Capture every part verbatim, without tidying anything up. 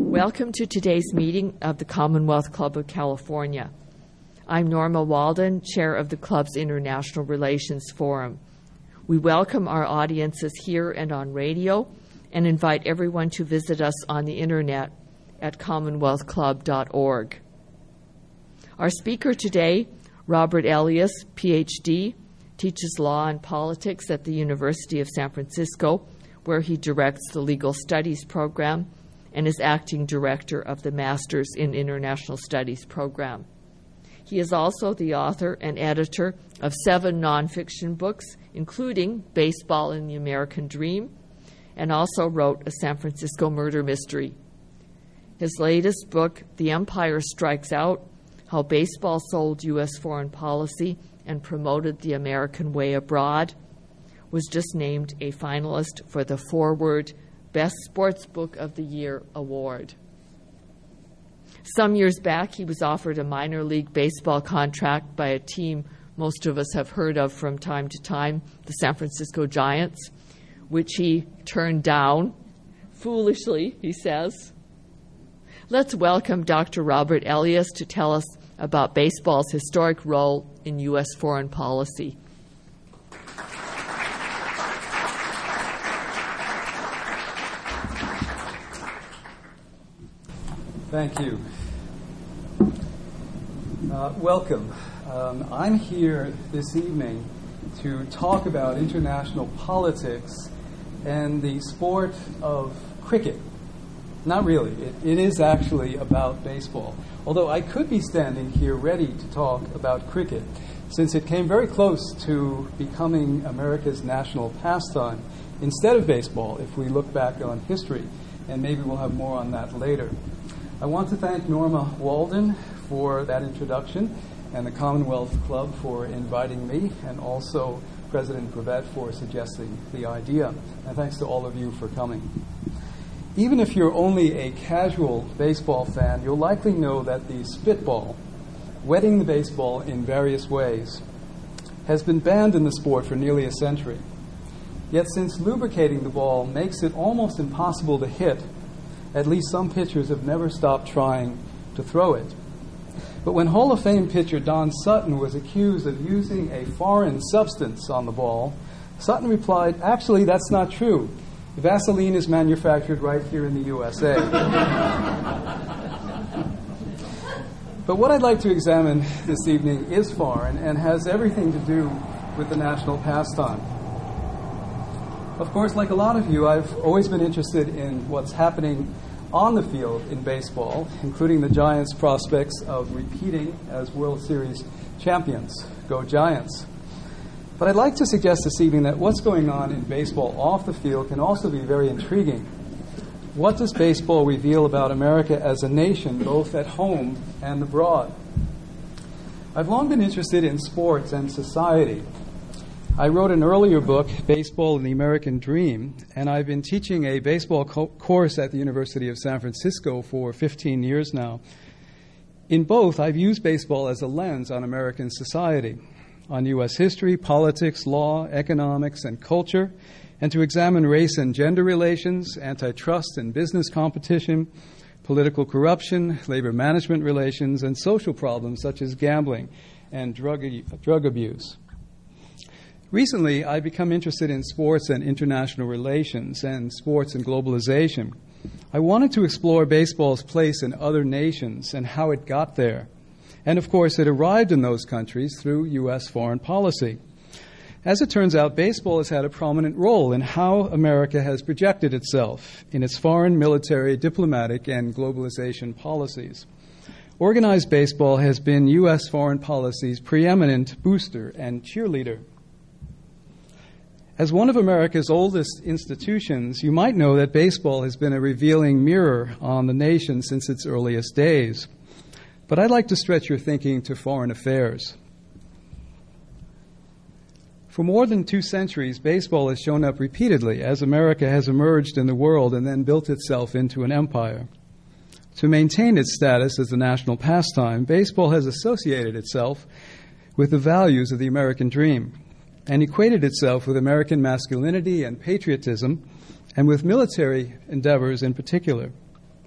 Welcome to today's meeting of the Commonwealth Club of California. I'm Norma Walden, chair of the club's International Relations Forum. We welcome our audiences here and on radio and invite everyone to visit us on the internet at commonwealth club dot org. Our speaker today, Robert Elias, P H D, teaches law and politics at the University of San Francisco, where he directs the Legal Studies program and is acting director of the Masters in International Studies program. He is also the author and editor of seven nonfiction books, including Baseball and the American Dream, and also wrote a San Francisco murder mystery. His latest book, The Empire Strikes Out: How Baseball Sold U S Foreign Policy and Promoted the American Way Abroad, was just named a finalist for the Forward Best Sports Book of the Year award. Some years back, he was offered a minor league baseball contract by a team most of us have heard of from time to time, the San Francisco Giants, which he turned down, foolishly, he says. Let's welcome Doctor Robert Elias to tell us about baseball's historic role in U S foreign policy. Thank you. Uh, welcome. Um, I'm here this evening to talk about international politics and the sport of cricket. Not really. It, it is actually about baseball. Although I could be standing here ready to talk about cricket, since it came very close to becoming America's national pastime instead of baseball if we look back on history, and maybe we'll have more on that later. I want to thank Norma Walden for that introduction and the Commonwealth Club for inviting me, and also President Brevet for suggesting the idea. And thanks to all of you for coming. Even if you're only a casual baseball fan, you'll likely know that the spitball, wetting the baseball in various ways, has been banned in the sport for nearly a century. Yet since lubricating the ball makes it almost impossible to hit, at least some pitchers have never stopped trying to throw it. But when Hall of Fame pitcher Don Sutton was accused of using a foreign substance on the ball, Sutton replied, "Actually, that's not true. Vaseline is manufactured right here in the U S A." But what I'd like to examine this evening is foreign and has everything to do with the national pastime. Of course, like a lot of you, I've always been interested in what's happening on the field in baseball, including the Giants' prospects of repeating as World Series champions. Go Giants. But I'd like to suggest this evening that what's going on in baseball off the field can also be very intriguing. What does baseball reveal about America as a nation, both at home and abroad? I've long been interested in sports and society. I wrote an earlier book, Baseball and the American Dream, and I've been teaching a baseball co- course at the University of San Francisco for fifteen years now. In both, I've used baseball as a lens on American society, on U S history, politics, law, economics, and culture, and to examine race and gender relations, antitrust and business competition, political corruption, labor management relations, and social problems such as gambling and drug, drug abuse. Recently, I've become interested in sports and international relations and sports and globalization. I wanted to explore baseball's place in other nations and how it got there. And of course, it arrived in those countries through U S foreign policy. As it turns out, baseball has had a prominent role in how America has projected itself in its foreign, military, diplomatic, and globalization policies. Organized baseball has been U S foreign policy's preeminent booster and cheerleader. As one of America's oldest institutions, you might know that baseball has been a revealing mirror on the nation since its earliest days. But I'd like to stretch your thinking to foreign affairs. For more than two centuries, baseball has shown up repeatedly as America has emerged in the world and then built itself into an empire. To maintain its status as a national pastime, baseball has associated itself with the values of the American dream and equated itself with American masculinity and patriotism, and with military endeavors in particular.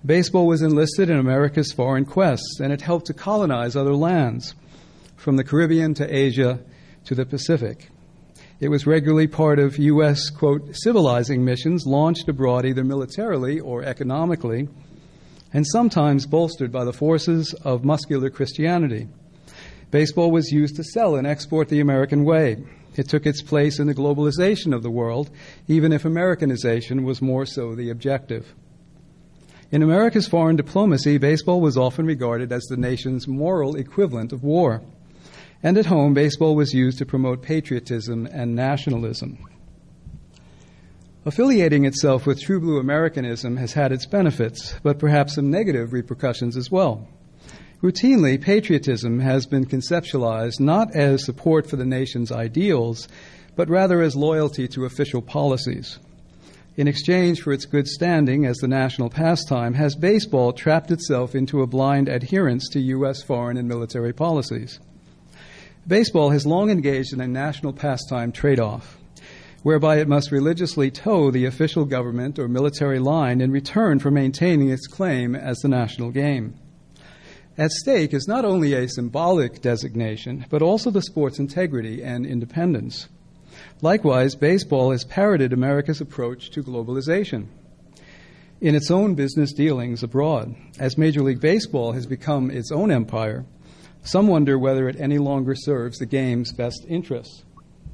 Baseball was enlisted in America's foreign quests, and it helped to colonize other lands, from the Caribbean to Asia to the Pacific. It was regularly part of U S, quote, civilizing missions launched abroad either militarily or economically, and sometimes bolstered by the forces of muscular Christianity. Baseball was used to sell and export the American way. It took its place in the globalization of the world, even if Americanization was more so the objective. In America's foreign diplomacy, baseball was often regarded as the nation's moral equivalent of war. And at home, baseball was used to promote patriotism and nationalism. Affiliating itself with true blue Americanism has had its benefits, but perhaps some negative repercussions as well. Routinely, patriotism has been conceptualized not as support for the nation's ideals, but rather as loyalty to official policies. In exchange for its good standing as the national pastime, has baseball trapped itself into a blind adherence to U S foreign and military policies? Baseball has long engaged in a national pastime trade-off, whereby it must religiously toe the official government or military line in return for maintaining its claim as the national game. At stake is not only a symbolic designation, but also the sport's integrity and independence. Likewise, baseball has parroted America's approach to globalization in its own business dealings abroad. As Major League Baseball has become its own empire, some wonder whether it any longer serves the game's best interests.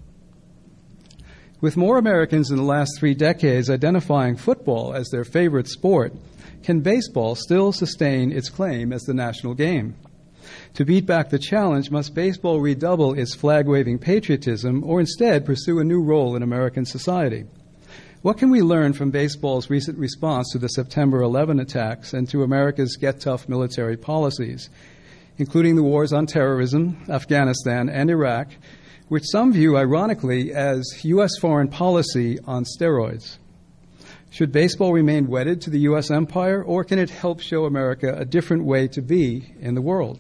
With more Americans in the last three decades identifying football as their favorite sport, can baseball still sustain its claim as the national game? To beat back the challenge, must baseball redouble its flag-waving patriotism or instead pursue a new role in American society? What can we learn from baseball's recent response to the September eleventh attacks and to America's get-tough military policies, including the wars on terrorism, Afghanistan, and Iraq, which some view, ironically, as U S foreign policy on steroids? Should baseball remain wedded to the U S empire, or can it help show America a different way to be in the world?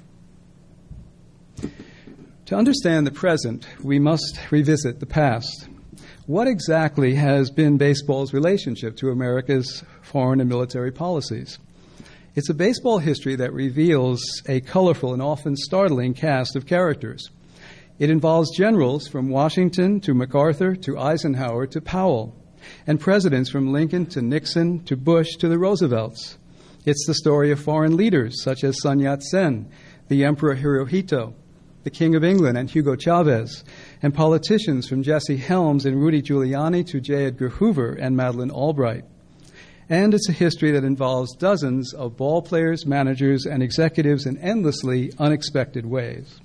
To understand the present, we must revisit the past. What exactly has been baseball's relationship to America's foreign and military policies? It's a baseball history that reveals a colorful and often startling cast of characters. It involves generals from Washington to MacArthur to Eisenhower to Powell, and presidents from Lincoln to Nixon to Bush to the Roosevelts. It's the story of foreign leaders such as Sun Yat-sen, the Emperor Hirohito, the King of England and Hugo Chavez, and politicians from Jesse Helms and Rudy Giuliani to J. Edgar Hoover and Madeleine Albright. And it's a history that involves dozens of ball players, managers, and executives in endlessly unexpected ways.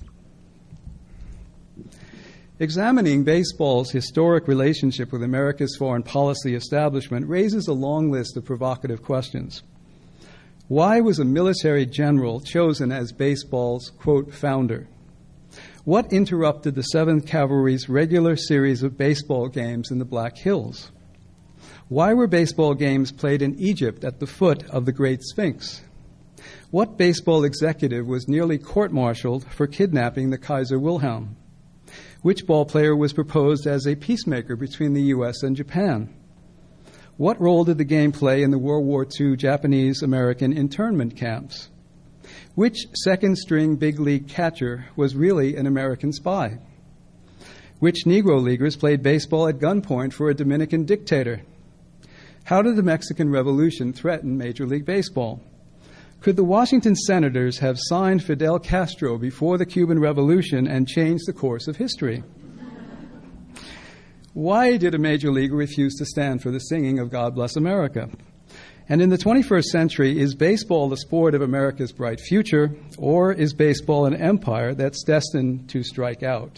Examining baseball's historic relationship with America's foreign policy establishment raises a long list of provocative questions. Why was a military general chosen as baseball's, quote, founder? What interrupted the seventh Cavalry's regular series of baseball games in the Black Hills? Why were baseball games played in Egypt at the foot of the Great Sphinx? What baseball executive was nearly court-martialed for kidnapping the Kaiser Wilhelm? Which ball player was proposed as a peacemaker between the U S and Japan? What role did the game play in the World War Two Japanese-American internment camps? Which second-string big league catcher was really an American spy? Which Negro leaguers played baseball at gunpoint for a Dominican dictator? How did the Mexican Revolution threaten Major League Baseball? Could the Washington Senators have signed Fidel Castro before the Cuban Revolution and changed the course of history? Why did a major leaguer refuse to stand for the singing of God Bless America? And in the twenty-first century, is baseball the sport of America's bright future, or is baseball an empire that's destined to strike out?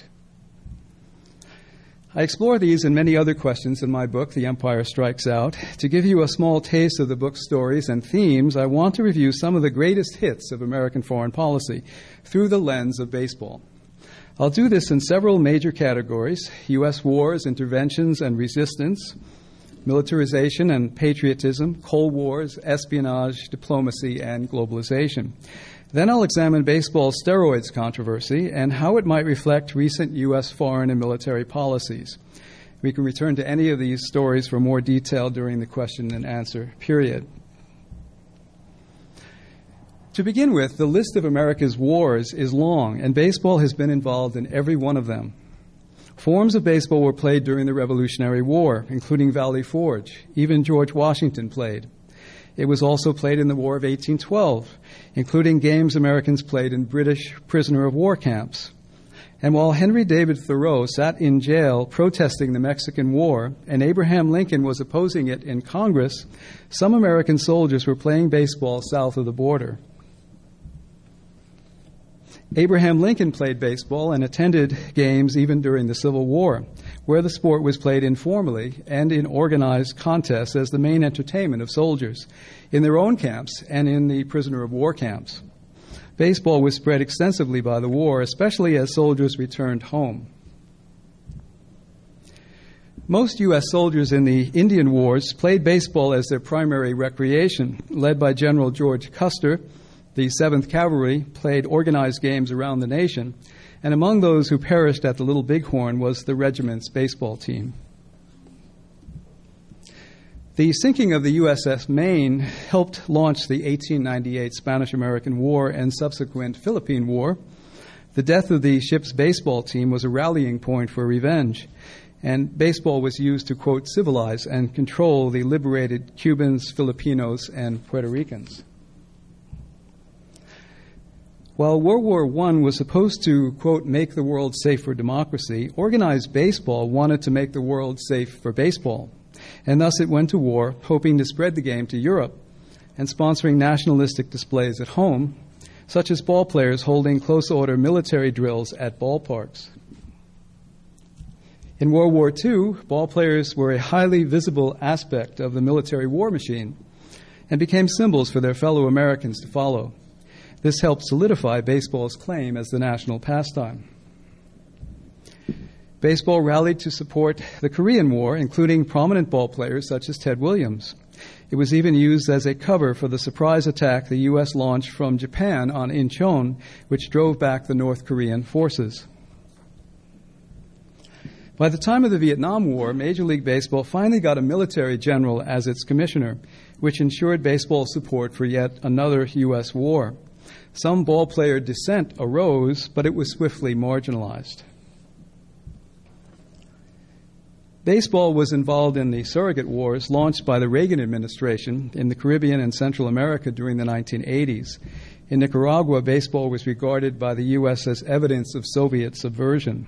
I explore these and many other questions in my book, The Empire Strikes Out. To give you a small taste of the book's stories and themes, I want to review some of the greatest hits of American foreign policy through the lens of baseball. I'll do this in several major categories: U S wars, interventions, and resistance, militarization and patriotism, Cold Wars, espionage, diplomacy, and globalization. Then I'll examine baseball's steroids controversy and how it might reflect recent U S foreign and military policies. We can return to any of these stories for more detail during the question and answer period. To begin with, the list of America's wars is long, and baseball has been involved in every one of them. Forms of baseball were played during the Revolutionary War, including Valley Forge. Even George Washington played. It was also played in the War of eighteen twelve, including games Americans played in British prisoner of war camps. And while Henry David Thoreau sat in jail protesting the Mexican War and Abraham Lincoln was opposing it in Congress, some American soldiers were playing baseball south of the border. Abraham Lincoln played baseball and attended games even during the Civil War, where the sport was played informally and in organized contests as the main entertainment of soldiers, in their own camps and in the prisoner of war camps. Baseball was spread extensively by the war, especially as soldiers returned home. Most U S soldiers in the Indian Wars played baseball as their primary recreation. Led by General George Custer, the seventh Cavalry played organized games around the nation, and among those who perished at the Little Bighorn was the regiment's baseball team. The sinking of the U S S Maine helped launch the eighteen ninety-eight Spanish-American War and subsequent Philippine War. The death of the ship's baseball team was a rallying point for revenge, and baseball was used to, quote, civilize and control the liberated Cubans, Filipinos, and Puerto Ricans. While World War One was supposed to, quote, make the world safe for democracy, organized baseball wanted to make the world safe for baseball. And thus it went to war, hoping to spread the game to Europe and sponsoring nationalistic displays at home, such as ball players holding close-order military drills at ballparks. In World War Two, ball players were a highly visible aspect of the military war machine and became symbols for their fellow Americans to follow. This helped solidify baseball's claim as the national pastime. Baseball rallied to support the Korean War, including prominent ball players such as Ted Williams. It was even used as a cover for the surprise attack the U S launched from Japan on Incheon, which drove back the North Korean forces. By the time of the Vietnam War, Major League Baseball finally got a military general as its commissioner, which ensured baseball's support for yet another U S war. Some ball player dissent arose, but it was swiftly marginalized. Baseball was involved in the surrogate wars launched by the Reagan administration in the Caribbean and Central America during the nineteen eighties. In Nicaragua, baseball was regarded by the U S as evidence of Soviet subversion.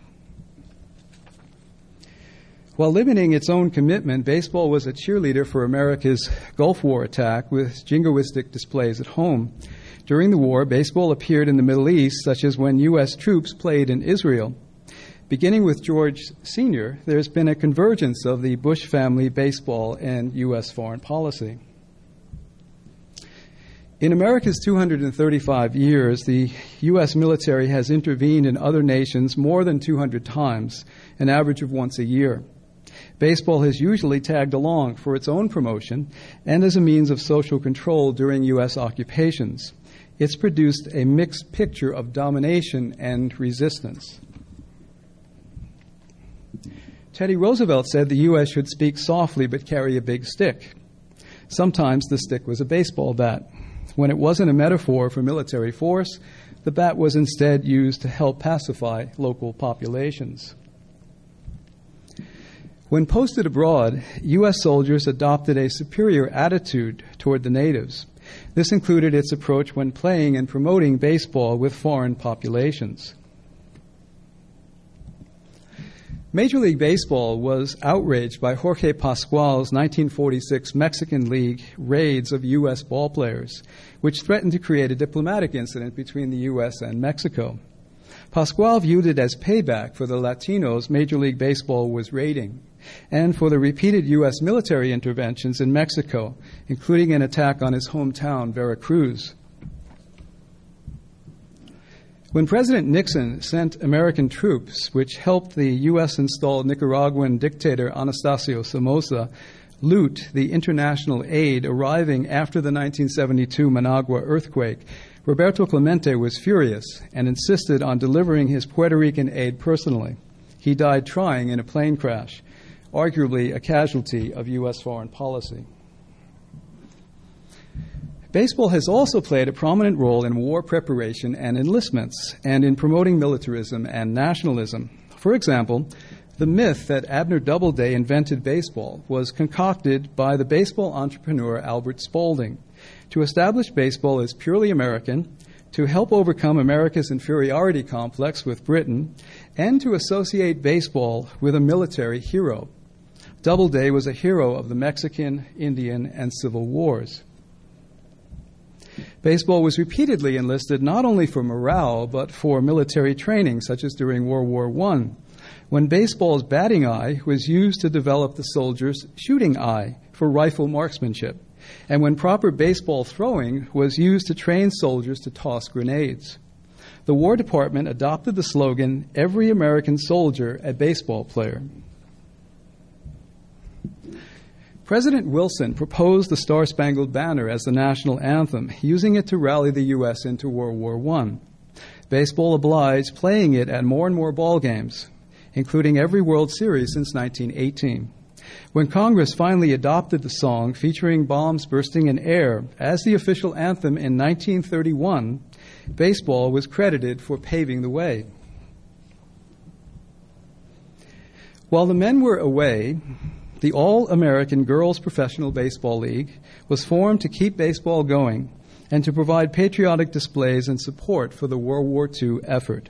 While limiting its own commitment, baseball was a cheerleader for America's Gulf War attack with jingoistic displays at home. During the war, baseball appeared in the Middle East, such as when U S troops played in Israel. Beginning with George Senior, there's been a convergence of the Bush family baseball and U S foreign policy. In America's two hundred thirty-five years, the U S military has intervened in other nations more than two hundred times, an average of once a year. Baseball has usually tagged along for its own promotion and as a means of social control during U S occupations. It's produced a mixed picture of domination and resistance. Teddy Roosevelt said the U S should speak softly but carry a big stick. Sometimes the stick was a baseball bat. When it wasn't a metaphor for military force, the bat was instead used to help pacify local populations. When posted abroad, U S soldiers adopted a superior attitude toward the natives. This included its approach when playing and promoting baseball with foreign populations. Major League Baseball was outraged by Jorge Pascual's nineteen forty-six Mexican League raids of U S ballplayers, which threatened to create a diplomatic incident between the U S and Mexico. Pascual viewed it as payback for the Latinos Major League Baseball was raiding, and for the repeated U S military interventions in Mexico, including an attack on his hometown, Veracruz. When President Nixon sent American troops, which helped the U S-installed Nicaraguan dictator Anastasio Somoza loot the international aid arriving after the nineteen seventy-two Managua earthquake, Roberto Clemente was furious and insisted on delivering his Puerto Rican aid personally. He died trying in a plane crash, arguably a casualty of U S foreign policy. Baseball has also played a prominent role in war preparation and enlistments, and in promoting militarism and nationalism. For example, the myth that Abner Doubleday invented baseball was concocted by the baseball entrepreneur Albert Spaulding to establish baseball as purely American, to help overcome America's inferiority complex with Britain, and to associate baseball with a military hero. Doubleday was a hero of the Mexican, Indian, and Civil Wars. Baseball was repeatedly enlisted not only for morale, but for military training, such as during World War One, when baseball's batting eye was used to develop the soldier's shooting eye for rifle marksmanship, and when proper baseball throwing was used to train soldiers to toss grenades. The War Department adopted the slogan, "Every American soldier a baseball player." President Wilson proposed the Star-Spangled Banner as the national anthem, using it to rally the U S into World War One. Baseball obliged playing it at more and more ball games, including every World Series since nineteen eighteen. When Congress finally adopted the song featuring bombs bursting in air as the official anthem in nineteen thirty-one, baseball was credited for paving the way. While the men were away, the All-American Girls Professional Baseball League was formed to keep baseball going and to provide patriotic displays and support for the World War Two effort.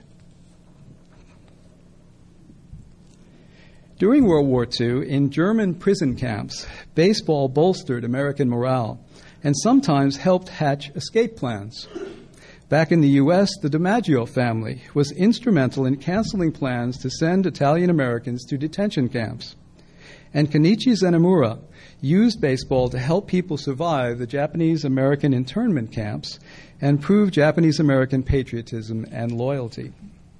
During World War Two, in German prison camps, baseball bolstered American morale and sometimes helped hatch escape plans. Back in the U S, the DiMaggio family was instrumental in canceling plans to send Italian Americans to detention camps. And Kenichi Zenemura used baseball to help people survive the Japanese-American internment camps and prove Japanese-American patriotism and loyalty.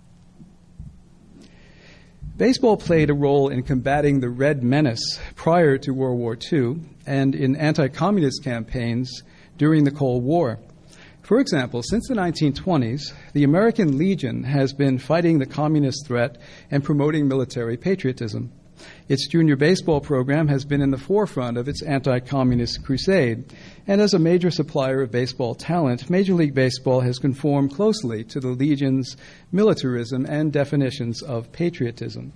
Baseball played a role in combating the Red Menace prior to World War Two and in anti-communist campaigns during the Cold War. For example, since the nineteen twenties, the American Legion has been fighting the communist threat and promoting military patriotism. Its junior baseball program has been in the forefront of its anti-communist crusade, and as a major supplier of baseball talent, Major League Baseball has conformed closely to the Legion's militarism and definitions of patriotism.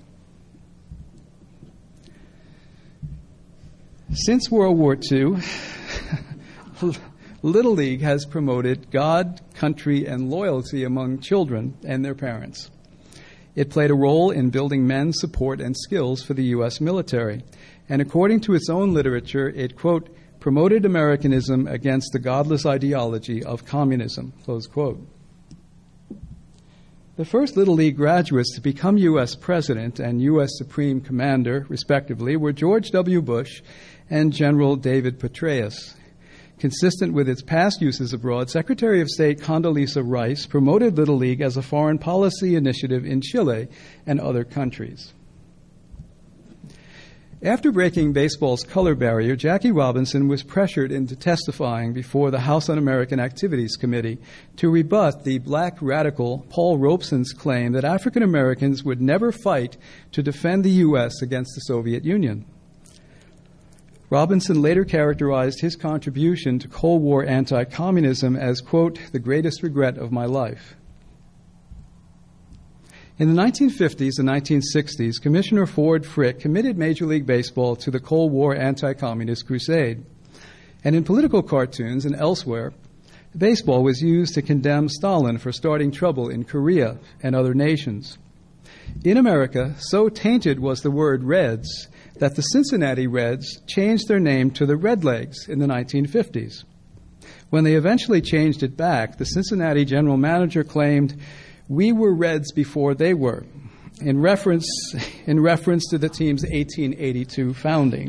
Since World War Two, Little League has promoted God, country, and loyalty among children and their parents. It played a role in building men's support and skills for the U S military. And according to its own literature, it, quote, promoted Americanism against the godless ideology of communism, close quote. The first Little League graduates to become U S president and U S Supreme Commander, respectively, were George W. Bush and General David Petraeus. Consistent with its past uses abroad, Secretary of State Condoleezza Rice promoted Little League as a foreign policy initiative in Chile and other countries. After breaking baseball's color barrier, Jackie Robinson was pressured into testifying before the House Un-American Activities Committee to rebut the black radical Paul Robeson's claim that African Americans would never fight to defend the U S against the Soviet Union. Robinson later characterized his contribution to Cold War anti-communism as, quote, the greatest regret of my life. In the nineteen fifties and nineteen sixties, Commissioner Ford Frick committed Major League Baseball to the Cold War anti-communist crusade. And in political cartoons and elsewhere, baseball was used to condemn Stalin for starting trouble in Korea and other nations. In America, so tainted was the word Reds that the Cincinnati Reds changed their name to the Redlegs in the nineteen fifties. When they eventually changed it back, the Cincinnati general manager claimed, "We were Reds before they were," in reference, in reference to the team's eighteen eighty-two founding.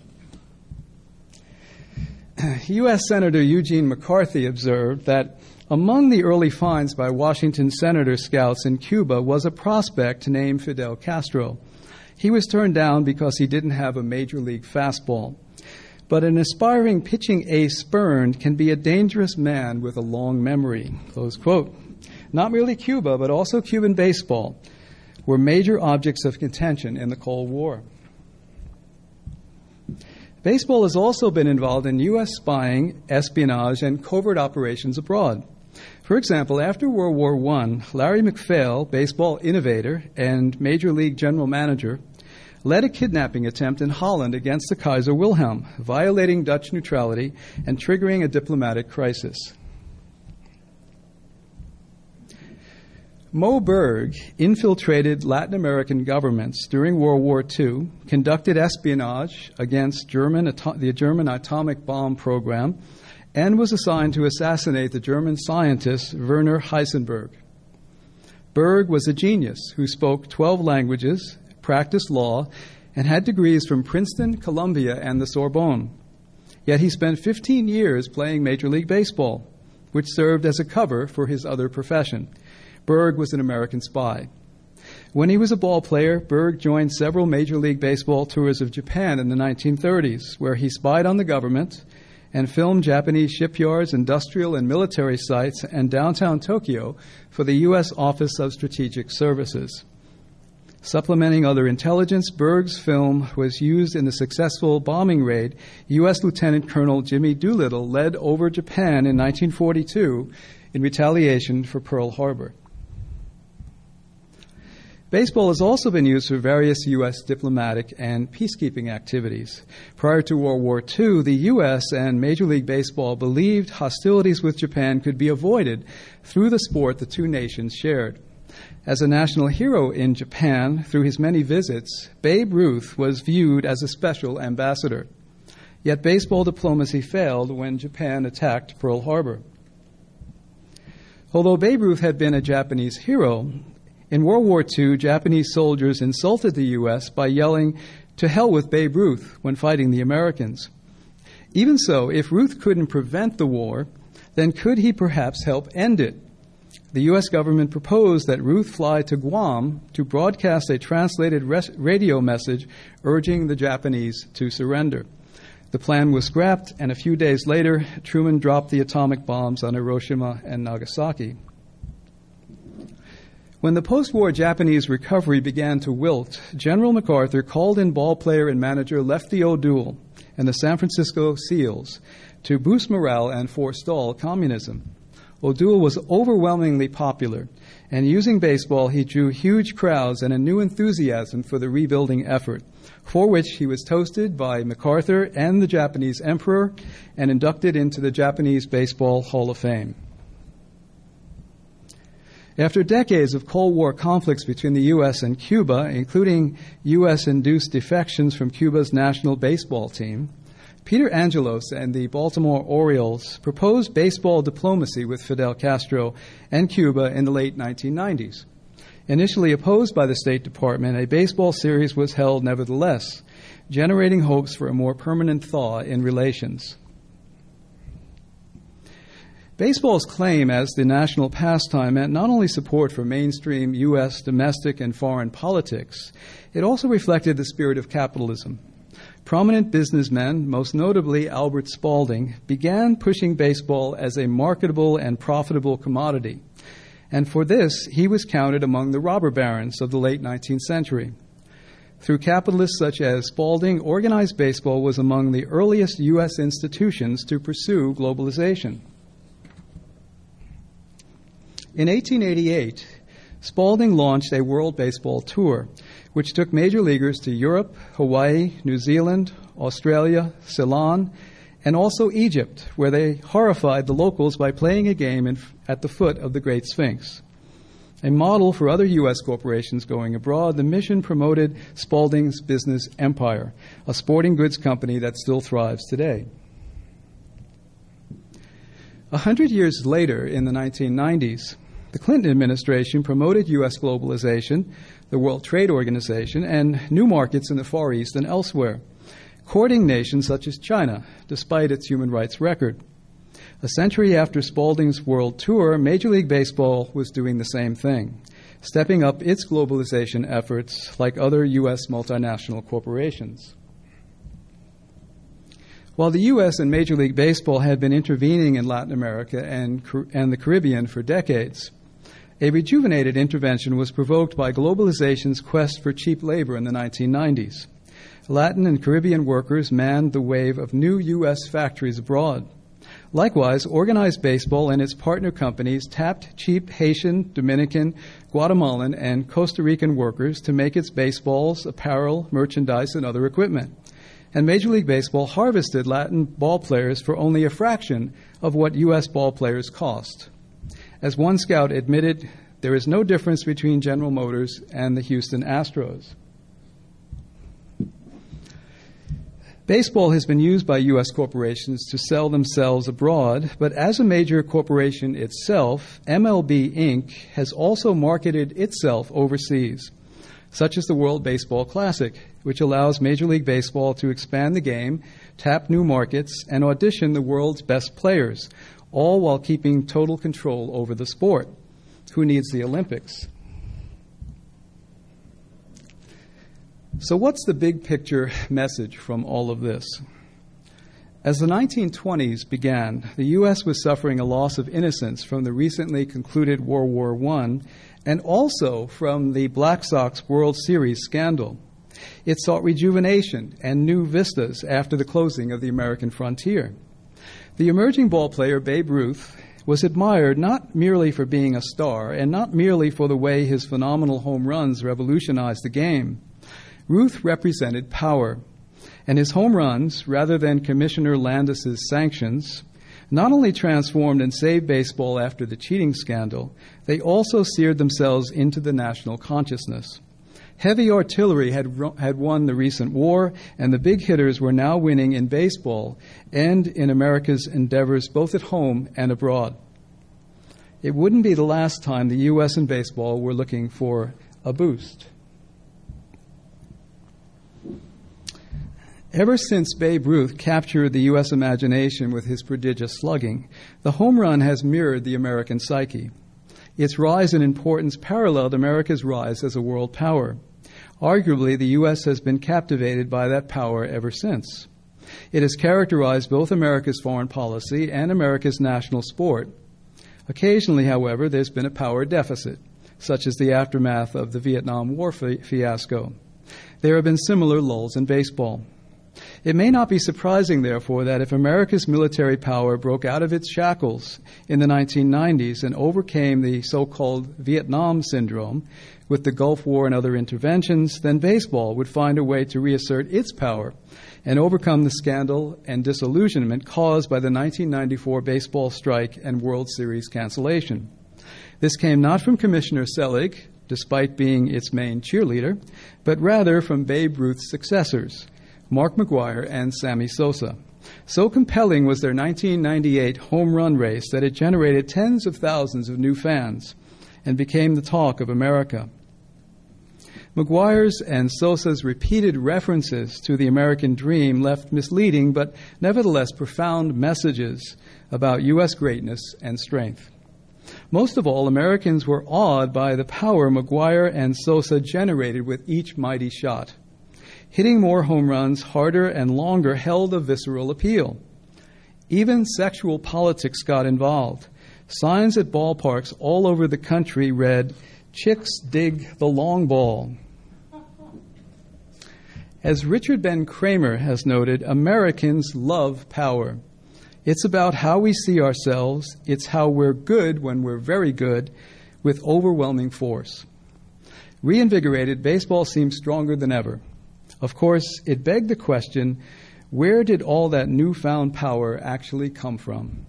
U S Senator Eugene McCarthy observed that among the early finds by Washington Senator scouts in Cuba was a prospect named Fidel Castro. He was turned down because he didn't have a major league fastball. But an aspiring pitching ace spurned can be a dangerous man with a long memory, close quote. Not merely Cuba, but also Cuban baseball were major objects of contention in the Cold War. Baseball has also been involved in U S spying, espionage, and covert operations abroad. For example, after World War One, Larry McPhail, baseball innovator and Major League general manager, led a kidnapping attempt in Holland against the Kaiser Wilhelm, violating Dutch neutrality and triggering a diplomatic crisis. Moe Berg infiltrated Latin American governments during World War Two, conducted espionage against German ato- the German atomic bomb program, and was assigned to assassinate the German scientist Werner Heisenberg. Berg was a genius who spoke twelve languages, practiced law, and had degrees from Princeton, Columbia, and the Sorbonne. Yet he spent fifteen years playing Major League Baseball, which served as a cover for his other profession. Berg was an American spy. When he was a ball player, Berg joined several Major League Baseball tours of Japan in the nineteen thirties, where he spied on the government and filmed Japanese shipyards, industrial and military sites, and downtown Tokyo for the U S Office of Strategic Services. Supplementing other intelligence, Berg's film was used in the successful bombing raid U S Lieutenant Colonel Jimmy Doolittle led over Japan in nineteen forty-two in retaliation for Pearl Harbor. Baseball has also been used for various U S diplomatic and peacekeeping activities. Prior to World War Two, the U S and Major League Baseball believed hostilities with Japan could be avoided through the sport the two nations shared. As a national hero in Japan through his many visits, Babe Ruth was viewed as a special ambassador. Yet baseball diplomacy failed when Japan attacked Pearl Harbor. Although Babe Ruth had been a Japanese hero, in World War Two, Japanese soldiers insulted the U S by yelling, "To hell with Babe Ruth," when fighting the Americans. Even so, if Ruth couldn't prevent the war, then could he perhaps help end it? The U S government proposed that Ruth fly to Guam to broadcast a translated res- radio message urging the Japanese to surrender. The plan was scrapped, and a few days later, Truman dropped the atomic bombs on Hiroshima and Nagasaki. When the post-war Japanese recovery began to wilt, General MacArthur called in ballplayer and manager Lefty O'Doul and the San Francisco Seals to boost morale and forestall communism. O'Doul was overwhelmingly popular, and using baseball, he drew huge crowds and a new enthusiasm for the rebuilding effort, for which he was toasted by MacArthur and the Japanese Emperor and inducted into the Japanese Baseball Hall of Fame. After decades of Cold War conflicts between the U S and Cuba, including U S-induced defections from Cuba's national baseball team, Peter Angelos and the Baltimore Orioles proposed baseball diplomacy with Fidel Castro and Cuba in the late nineteen nineties. Initially opposed by the State Department, a baseball series was held nevertheless, generating hopes for a more permanent thaw in relations. Baseball's claim as the national pastime meant not only support for mainstream U S domestic and foreign politics, it also reflected the spirit of capitalism. Prominent businessmen, most notably Albert Spalding, began pushing baseball as a marketable and profitable commodity. And for this, he was counted among the robber barons of the late nineteenth century. Through capitalists such as Spalding, organized baseball was among the earliest U S institutions to pursue globalization. In eighteen eighty-eight, Spalding launched a World Baseball Tour, which took major leaguers to Europe, Hawaii, New Zealand, Australia, Ceylon, and also Egypt, where they horrified the locals by playing a game in, at the foot of the Great Sphinx. A model for other U S corporations going abroad, the mission promoted Spalding's business empire, a sporting goods company that still thrives today. A hundred years later, in the nineteen nineties, the Clinton administration promoted U S globalization, the World Trade Organization, and new markets in the Far East and elsewhere, courting nations such as China, despite its human rights record. A century after Spalding's world tour, Major League Baseball was doing the same thing, stepping up its globalization efforts like other U S multinational corporations. While the U S and Major League Baseball had been intervening in Latin America and, and the Caribbean for decades, a rejuvenated intervention was provoked by globalization's quest for cheap labor in the nineteen nineties. Latin and Caribbean workers manned the wave of new U S factories abroad. Likewise, organized baseball and its partner companies tapped cheap Haitian, Dominican, Guatemalan, and Costa Rican workers to make its baseballs, apparel, merchandise, and other equipment. And Major League Baseball harvested Latin ball players for only a fraction of what U S ball players cost. As one scout admitted, there is no difference between General Motors and the Houston Astros. Baseball has been used by U S corporations to sell themselves abroad, but as a major corporation itself, M L B Incorporated has also marketed itself overseas, such as the World Baseball Classic, which allows Major League Baseball to expand the game, tap new markets, and audition the world's best players, all while keeping total control over the sport. Who needs the Olympics? So what's the big picture message from all of this? As the nineteen twenties began, the U S was suffering a loss of innocence from the recently concluded World War One and also from the Black Sox World Series scandal. It sought rejuvenation and new vistas after the closing of the American frontier. The emerging ballplayer Babe Ruth was admired not merely for being a star and not merely for the way his phenomenal home runs revolutionized the game. Ruth represented power, and his home runs, rather than Commissioner Landis's sanctions, not only transformed and saved baseball after the cheating scandal, they also seared themselves into the national consciousness. Heavy artillery had, had won the recent war, and the big hitters were now winning in baseball and in America's endeavors both at home and abroad. It wouldn't be the last time the U S and baseball were looking for a boost. Ever since Babe Ruth captured the U S imagination with his prodigious slugging, the home run has mirrored the American psyche. Its rise in importance paralleled America's rise as a world power. Arguably, the U S has been captivated by that power ever since. It has characterized both America's foreign policy and America's national sport. Occasionally, however, there's been a power deficit, such as the aftermath of the Vietnam War fi- fiasco. There have been similar lulls in baseball. It may not be surprising, therefore, that if America's military power broke out of its shackles in the nineteen nineties and overcame the so-called Vietnam syndrome with the Gulf War and other interventions, then baseball would find a way to reassert its power and overcome the scandal and disillusionment caused by the nineteen ninety-four baseball strike and World Series cancellation. This came not from Commissioner Selig, despite being its main cheerleader, but rather from Babe Ruth's successors, Mark McGwire and Sammy Sosa. So compelling was their nineteen ninety-eight home run race that it generated tens of thousands of new fans and became the talk of America. McGwire's and Sosa's repeated references to the American dream left misleading but nevertheless profound messages about U S greatness and strength. Most of all, Americans were awed by the power McGwire and Sosa generated with each mighty shot. Hitting more home runs harder and longer held a visceral appeal. Even sexual politics got involved. Signs at ballparks all over the country read, "Chicks dig the long ball." As Richard Ben Kramer has noted, Americans love power. It's about how we see ourselves. It's how we're good when we're very good, with overwhelming force. Reinvigorated, baseball seems stronger than ever. Of course, it begged the question, where did all that newfound power actually come from?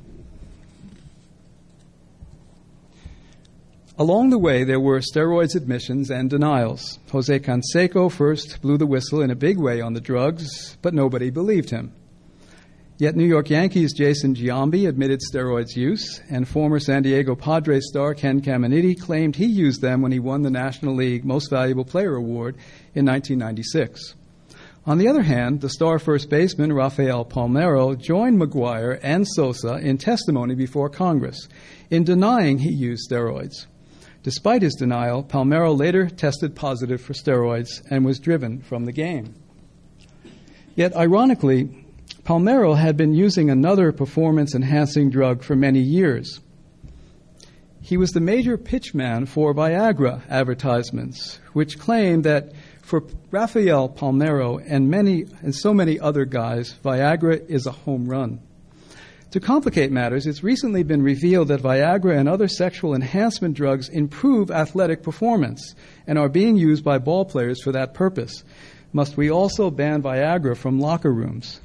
Along the way, there were steroids admissions and denials. Jose Canseco first blew the whistle in a big way on the drugs, but nobody believed him. Yet New York Yankees' Jason Giambi admitted steroids use, and former San Diego Padres star Ken Caminiti claimed he used them when he won the National League Most Valuable Player Award in nineteen ninety-six. On the other hand, the star first baseman Rafael Palmeiro joined McGwire and Sosa in testimony before Congress in denying he used steroids. Despite his denial, Palmeiro later tested positive for steroids and was driven from the game. Yet, ironically, Palmeiro had been using another performance-enhancing drug for many years. He was the major pitchman for Viagra advertisements, which claimed that For Rafael Palmeiro and many and so many other guys, Viagra is a home run. To complicate matters, it's recently been revealed that Viagra and other sexual enhancement drugs improve athletic performance and are being used by ball players for that purpose. Must we also ban Viagra from locker rooms?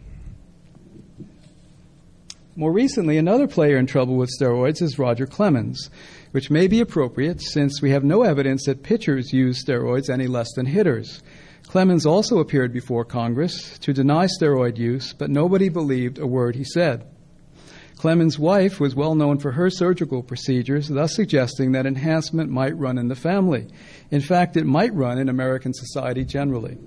More recently, another player in trouble with steroids is Roger Clemens, which may be appropriate since we have no evidence that pitchers use steroids any less than hitters. Clemens also appeared before Congress to deny steroid use, but nobody believed a word he said. Clemens' wife was well known for her surgical procedures, thus suggesting that enhancement might run in the family. In fact, it might run in American society generally.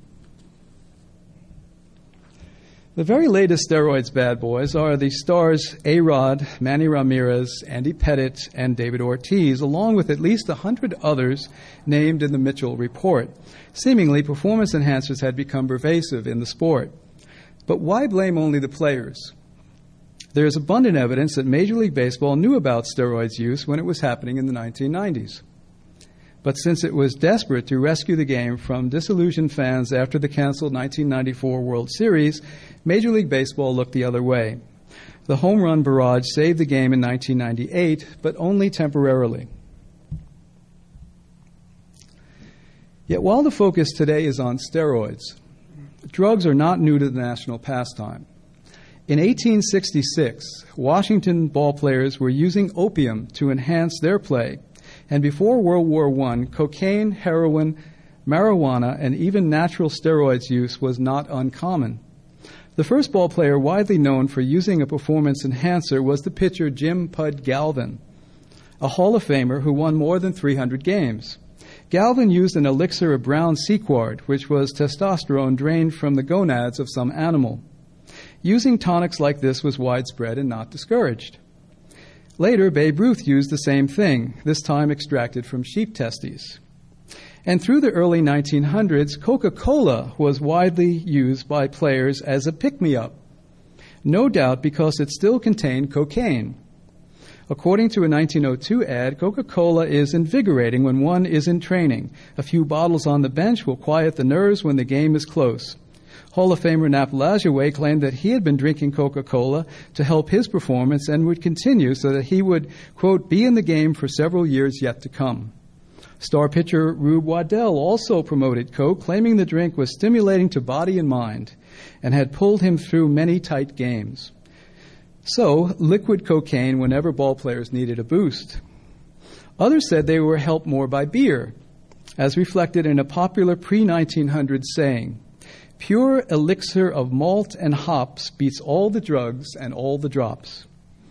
The very latest steroids bad boys are the stars A-Rod, Manny Ramirez, Andy Pettitte, and David Ortiz, along with at least a hundred others named in the Mitchell Report. Seemingly, performance enhancers had become pervasive in the sport. But why blame only the players? There is abundant evidence that Major League Baseball knew about steroids use when it was happening in the nineteen nineties. But since it was desperate to rescue the game from disillusioned fans after the canceled nineteen ninety-four World Series, Major League Baseball looked the other way. The home run barrage saved the game in nineteen ninety-eight, but only temporarily. Yet while the focus today is on steroids, drugs are not new to the national pastime. In eighteen sixty-six, Washington ball players were using opium to enhance their play, and before World War One, cocaine, heroin, marijuana, and even natural steroids use was not uncommon. The first ball player widely known for using a performance enhancer was the pitcher Jim Pud Galvin, a Hall of Famer who won more than three hundred games. Galvin used an elixir of brown sequard, which was testosterone drained from the gonads of some animal. Using tonics like this was widespread and not discouraged. Later, Babe Ruth used the same thing, this time extracted from sheep testes. And through the early nineteen hundreds, Coca-Cola was widely used by players as a pick-me-up, no doubt because it still contained cocaine. According to a nineteen oh two ad, Coca-Cola is invigorating when one is in training. A few bottles on the bench will quiet the nerves when the game is close. Hall of Famer Nap Lajoie claimed that he had been drinking Coca-Cola to help his performance and would continue so that he would, quote, be in the game for several years yet to come. Star pitcher Rube Waddell also promoted Coke, claiming the drink was stimulating to body and mind and had pulled him through many tight games. So, liquid cocaine whenever ball players needed a boost. Others said they were helped more by beer, as reflected in a popular pre nineteen hundreds saying, "Pure elixir of malt and hops beats all the drugs and all the drops."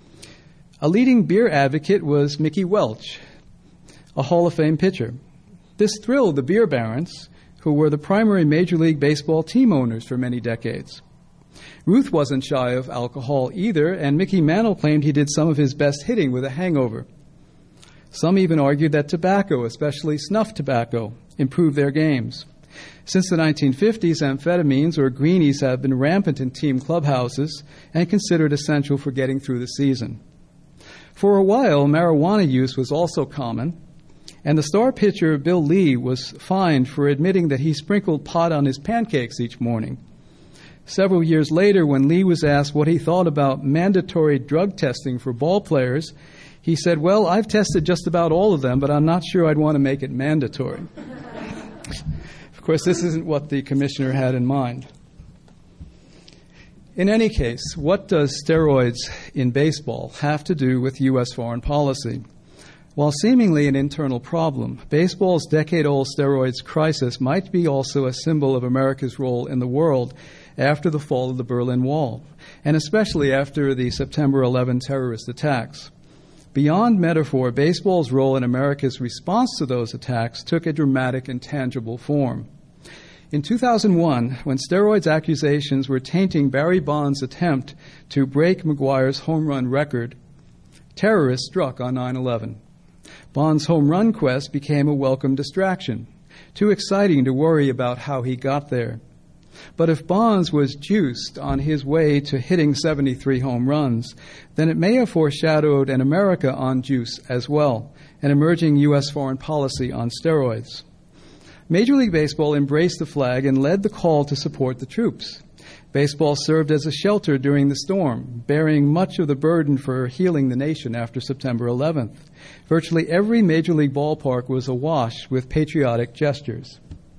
A leading beer advocate was Mickey Welch, a Hall of Fame pitcher. This thrilled the beer barons, who were the primary Major League Baseball team owners for many decades. Ruth wasn't shy of alcohol either, and Mickey Mantle claimed he did some of his best hitting with a hangover. Some even argued that tobacco, especially snuff tobacco, improved their games. Since the nineteen fifties, amphetamines or greenies have been rampant in team clubhouses and considered essential for getting through the season. For a while, marijuana use was also common, and the star pitcher Bill Lee was fined for admitting that he sprinkled pot on his pancakes each morning. Several years later, when Lee was asked what he thought about mandatory drug testing for ball players, he said, "Well, I've tested just about all of them, but I'm not sure I'd want to make it mandatory." Of course, this isn't what the commissioner had in mind. In any case, what does steroids in baseball have to do with U S foreign policy? While seemingly an internal problem, baseball's decade-old steroids crisis might be also a symbol of America's role in the world after the fall of the Berlin Wall, and especially after the September eleventh terrorist attacks. Beyond metaphor, baseball's role in America's response to those attacks took a dramatic and tangible form. In two thousand one, when steroids accusations were tainting Barry Bonds' attempt to break McGwire's home run record, terrorists struck on nine eleven. Bonds' home run quest became a welcome distraction, too exciting to worry about how he got there. But if Bonds was juiced on his way to hitting seventy-three home runs, then it may have foreshadowed an America on juice as well, an emerging U S foreign policy on steroids. Major League Baseball embraced the flag and led the call to support the troops. Baseball served as a shelter during the storm, bearing much of the burden for healing the nation after September eleventh. Virtually every Major League ballpark was awash with patriotic gestures.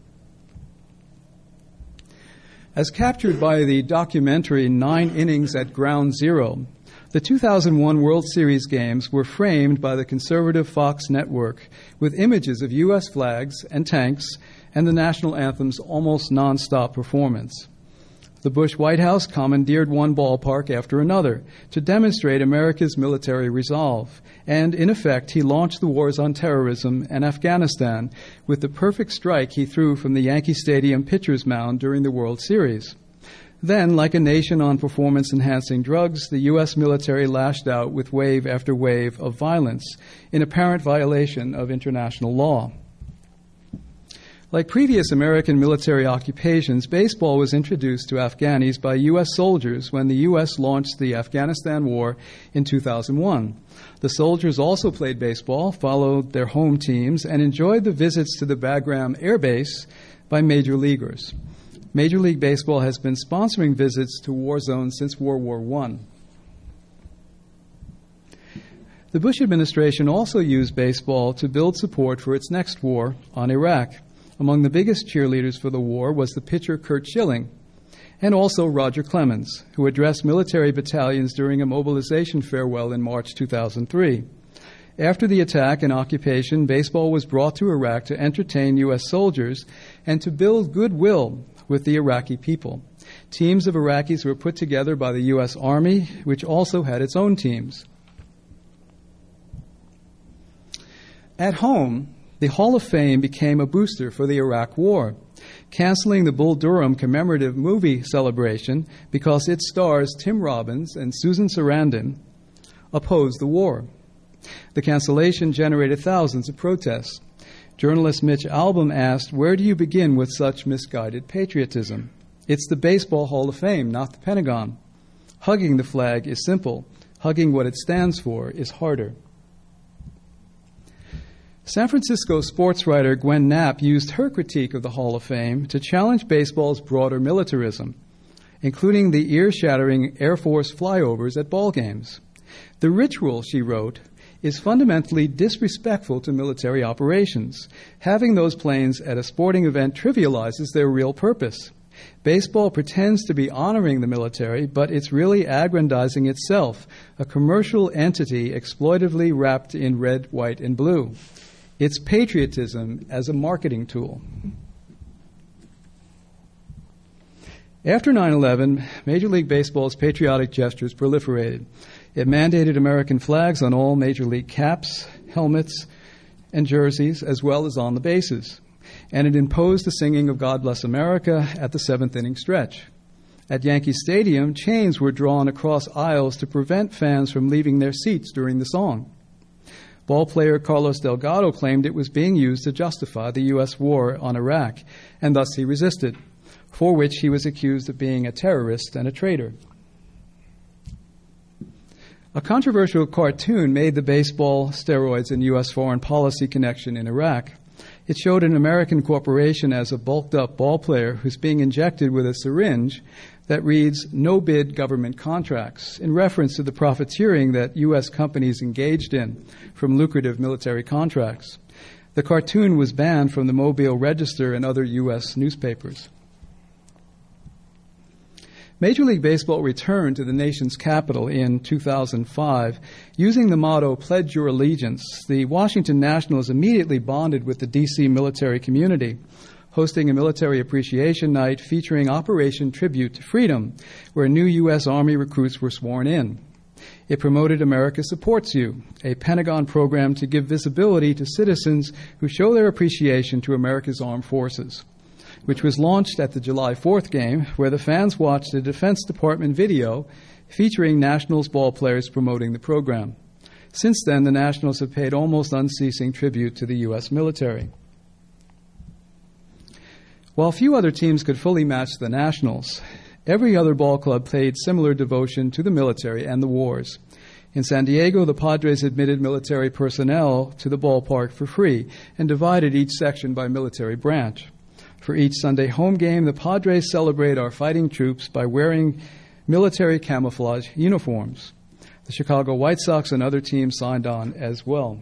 As captured by the documentary Nine Innings at Ground Zero, the two thousand one World Series games were framed by the conservative Fox network with images of U S flags and tanks and the national anthem's almost nonstop performance. The Bush White House commandeered one ballpark after another to demonstrate America's military resolve, and in effect he launched the wars on terrorism and Afghanistan with the perfect strike he threw from the Yankee Stadium pitcher's mound during the World Series. Then, like a nation on performance-enhancing drugs, the U S military lashed out with wave after wave of violence in apparent violation of international law. Like previous American military occupations, baseball was introduced to Afghanis by U S soldiers when the U S launched the Afghanistan War in two thousand one. The soldiers also played baseball, followed their home teams, and enjoyed the visits to the Bagram Air Base by major leaguers. Major League Baseball has been sponsoring visits to war zones since World War One. The Bush administration also used baseball to build support for its next war on Iraq. Among the biggest cheerleaders for the war was the pitcher Curt Schilling, and also Roger Clemens, who addressed military battalions during a mobilization farewell in March two thousand three. After the attack and occupation, baseball was brought to Iraq to entertain U S soldiers and to build goodwill with the Iraqi people. Teams of Iraqis were put together by the U S Army, which also had its own teams. At home, the Hall of Fame became a booster for the Iraq War, canceling the Bull Durham commemorative movie celebration because its stars Tim Robbins and Susan Sarandon opposed the war. The cancellation generated thousands of protests. Journalist Mitch Albom asked, "Where do you begin with such misguided patriotism? It's the Baseball Hall of Fame, not the Pentagon. Hugging the flag is simple. Hugging what it stands for is harder." San Francisco sports writer Gwen Knapp used her critique of the Hall of Fame to challenge baseball's broader militarism, including the ear-shattering Air Force flyovers at ball games. The ritual, she wrote, is fundamentally disrespectful to military operations. Having those planes at a sporting event trivializes their real purpose. Baseball pretends to be honoring the military, but it's really aggrandizing itself, a commercial entity exploitively wrapped in red, white, and blue. It's patriotism as a marketing tool. After nine eleven, Major League Baseball's patriotic gestures proliferated. It mandated American flags on all Major League caps, helmets, and jerseys, as well as on the bases. And it imposed the singing of God Bless America at the seventh inning stretch. At Yankee Stadium, chains were drawn across aisles to prevent fans from leaving their seats during the song. Ball player Carlos Delgado claimed it was being used to justify the U S war on Iraq, and thus he resisted, for which he was accused of being a terrorist and a traitor. A controversial cartoon made the baseball, steroids, and U S foreign policy connection in Iraq. It showed an American corporation as a bulked-up ball player who's being injected with a syringe that reads, "No-bid government contracts," in reference to the profiteering that U S companies engaged in from lucrative military contracts. The cartoon was banned from the Mobile Register and other U S newspapers. Major League Baseball returned to the nation's capital in two thousand five. Using the motto, "Pledge Your Allegiance," the Washington Nationals immediately bonded with the D C military community, hosting a military appreciation night featuring Operation Tribute to Freedom, where new U S Army recruits were sworn in. It promoted America Supports You, a Pentagon program to give visibility to citizens who show their appreciation to America's armed forces, which was launched at the July fourth game, where the fans watched a Defense Department video featuring Nationals ball players promoting the program. Since then, the Nationals have paid almost unceasing tribute to the U S military. While few other teams could fully match the Nationals, every other ball club paid similar devotion to the military and the wars. In San Diego, the Padres admitted military personnel to the ballpark for free and divided each section by military branch. For each Sunday home game, the Padres celebrate our fighting troops by wearing military camouflage uniforms. The Chicago White Sox and other teams signed on as well.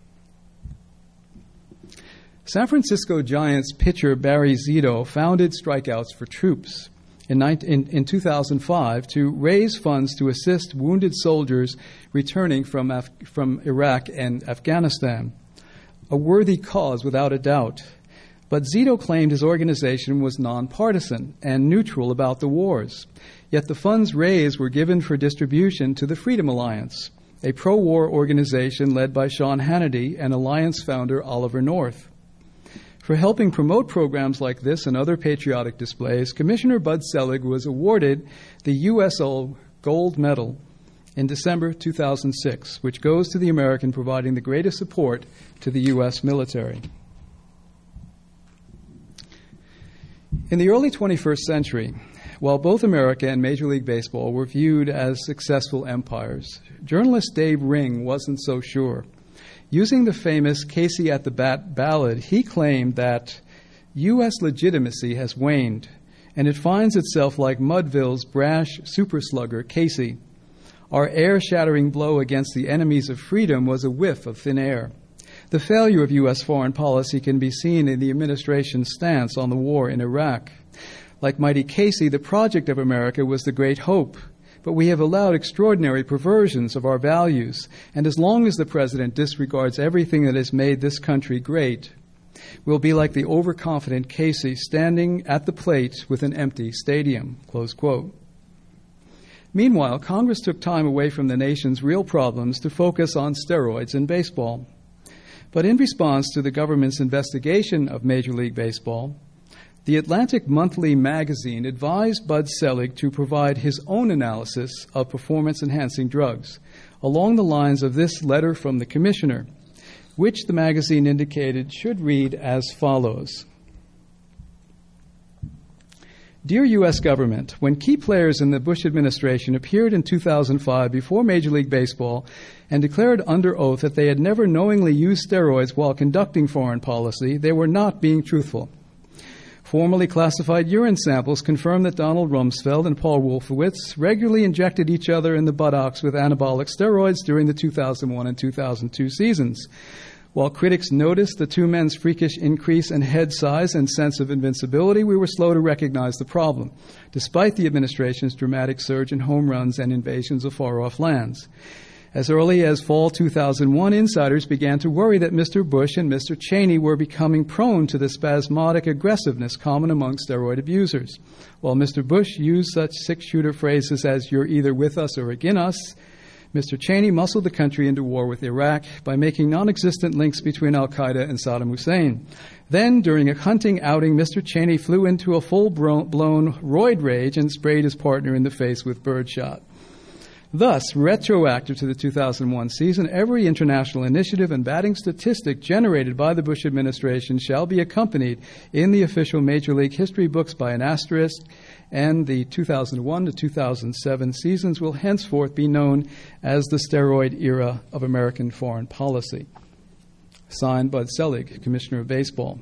San Francisco Giants pitcher Barry Zito founded Strikeouts for Troops in, in, in two thousand five to raise funds to assist wounded soldiers returning from, Af- from Iraq and Afghanistan. A worthy cause, without a doubt. But Zito claimed his organization was nonpartisan and neutral about the wars. Yet the funds raised were given for distribution to the Freedom Alliance, a pro-war organization led by Sean Hannity and Alliance founder Oliver North. For helping promote programs like this and other patriotic displays, Commissioner Bud Selig was awarded the U S O Gold Medal in December two thousand six, which goes to the American providing the greatest support to the U S military. In the early twenty-first century, while both America and Major League Baseball were viewed as successful empires, journalist Dave Ring wasn't so sure. Using the famous Casey at the Bat ballad, he claimed that U S legitimacy has waned, and it finds itself like Mudville's brash superslugger Casey. Our air-shattering blow against the enemies of freedom was a whiff of thin air. The failure of U S foreign policy can be seen in the administration's stance on the war in Iraq. Like mighty Casey, the project of America was the great hope, but we have allowed extraordinary perversions of our values, and as long as the president disregards everything that has made this country great, we'll be like the overconfident Casey standing at the plate with an empty stadium, close quote. Meanwhile, Congress took time away from the nation's real problems to focus on steroids in baseball. But in response to the government's investigation of Major League Baseball, the Atlantic Monthly magazine advised Bud Selig to provide his own analysis of performance-enhancing drugs, along the lines of this letter from the commissioner, which the magazine indicated should read as follows. Dear U S government, when key players in the Bush administration appeared in two thousand five before Major League Baseball and declared under oath that they had never knowingly used steroids while conducting foreign policy, they were not being truthful. Formally classified urine samples confirm that Donald Rumsfeld and Paul Wolfowitz regularly injected each other in the buttocks with anabolic steroids during the two thousand one and two thousand two seasons. While critics noticed the two men's freakish increase in head size and sense of invincibility, we were slow to recognize the problem, despite the administration's dramatic surge in home runs and invasions of far-off lands. As early as fall two thousand one, insiders began to worry that Mister Bush and Mister Cheney were becoming prone to the spasmodic aggressiveness common among steroid abusers. While Mister Bush used such six-shooter phrases as, "You're either with us or against us," Mister Cheney muscled the country into war with Iraq by making non-existent links between al-Qaeda and Saddam Hussein. Then, during a hunting outing, Mister Cheney flew into a full-blown roid rage and sprayed his partner in the face with birdshot. Thus, retroactive to the two thousand one season, every international initiative and batting statistic generated by the Bush administration shall be accompanied in the official Major League history books by an asterisk, and the two thousand one to two thousand seven seasons will henceforth be known as the steroid era of American foreign policy. Signed, Bud Selig, Commissioner of Baseball.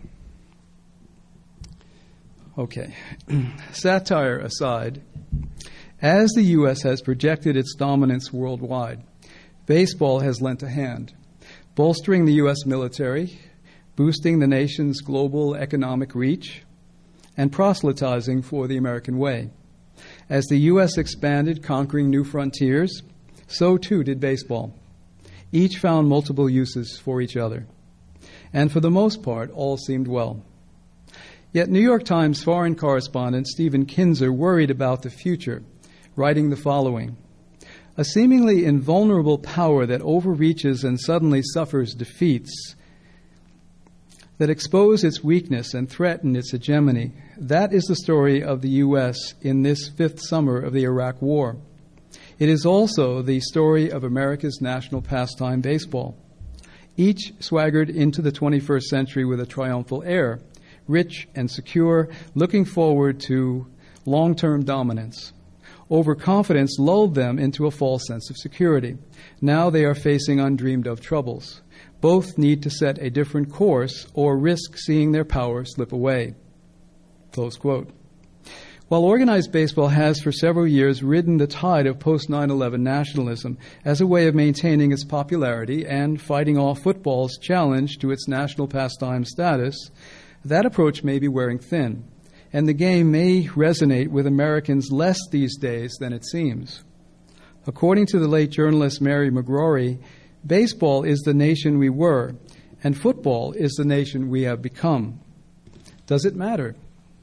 Okay. Satire aside, as the U S has projected its dominance worldwide, baseball has lent a hand, bolstering the U S military, boosting the nation's global economic reach, and proselytizing for the American way. As the U S expanded, conquering new frontiers, so too did baseball. Each found multiple uses for each other. And for the most part, all seemed well. Yet New York Times foreign correspondent Stephen Kinzer worried about the future, writing the following: a seemingly invulnerable power that overreaches and suddenly suffers defeats, that expose its weakness and threaten its hegemony. That is the story of the U S in this fifth summer of the Iraq War. It is also the story of America's national pastime, baseball. Each swaggered into the twenty-first century with a triumphal air, rich and secure, looking forward to long-term dominance. Overconfidence lulled them into a false sense of security. Now they are facing undreamed-of troubles. Both need to set a different course or risk seeing their power slip away." Close quote. While organized baseball has for several years ridden the tide of post nine eleven nationalism as a way of maintaining its popularity and fighting off football's challenge to its national pastime status, that approach may be wearing thin, and the game may resonate with Americans less these days than it seems. According to the late journalist Mary McGrory, baseball is the nation we were, and football is the nation we have become. Does it matter?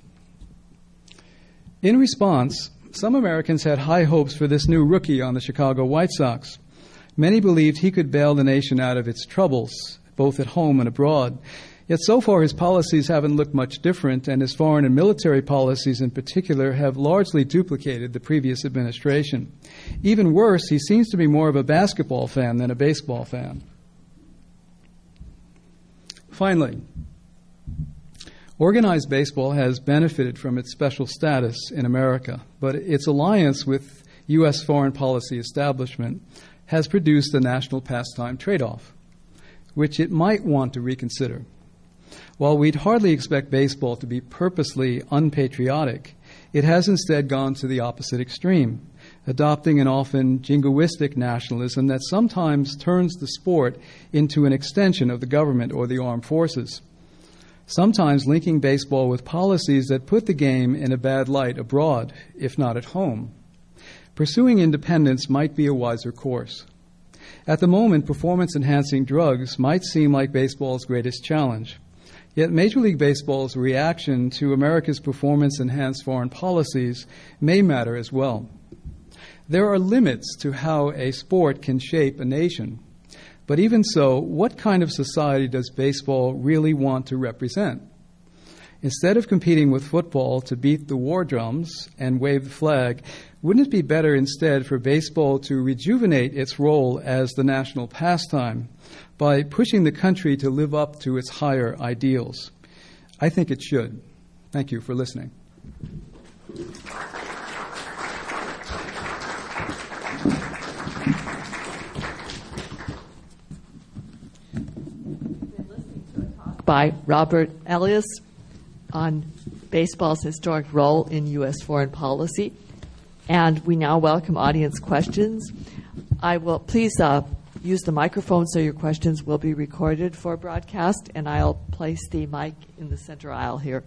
In response, some Americans had high hopes for this new rookie on the Chicago White Sox. Many believed he could bail the nation out of its troubles, both at home and abroad. Yet so far his policies haven't looked much different, and his foreign and military policies in particular have largely duplicated the previous administration. Even worse, he seems to be more of a basketball fan than a baseball fan. Finally, organized baseball has benefited from its special status in America, but its alliance with U S foreign policy establishment has produced a national pastime trade-off, which it might want to reconsider. While we'd hardly expect baseball to be purposely unpatriotic, it has instead gone to the opposite extreme, adopting an often jingoistic nationalism that sometimes turns the sport into an extension of the government or the armed forces, sometimes linking baseball with policies that put the game in a bad light abroad, if not at home. Pursuing independence might be a wiser course. At the moment, performance-enhancing drugs might seem like baseball's greatest challenge. Yet Major League Baseball's reaction to America's performance-enhanced foreign policies may matter as well. There are limits to how a sport can shape a nation. But even so, what kind of society does baseball really want to represent? Instead of competing with football to beat the war drums and wave the flag, wouldn't it be better instead for baseball to rejuvenate its role as the national pastime by pushing the country to live up to its higher ideals? I think it should. Thank you for listening. By Robert Elias on baseball's historic role in U S foreign policy. And we now welcome audience questions. I will please uh, use the microphone so your questions will be recorded for broadcast, and I'll place the mic in the center aisle here.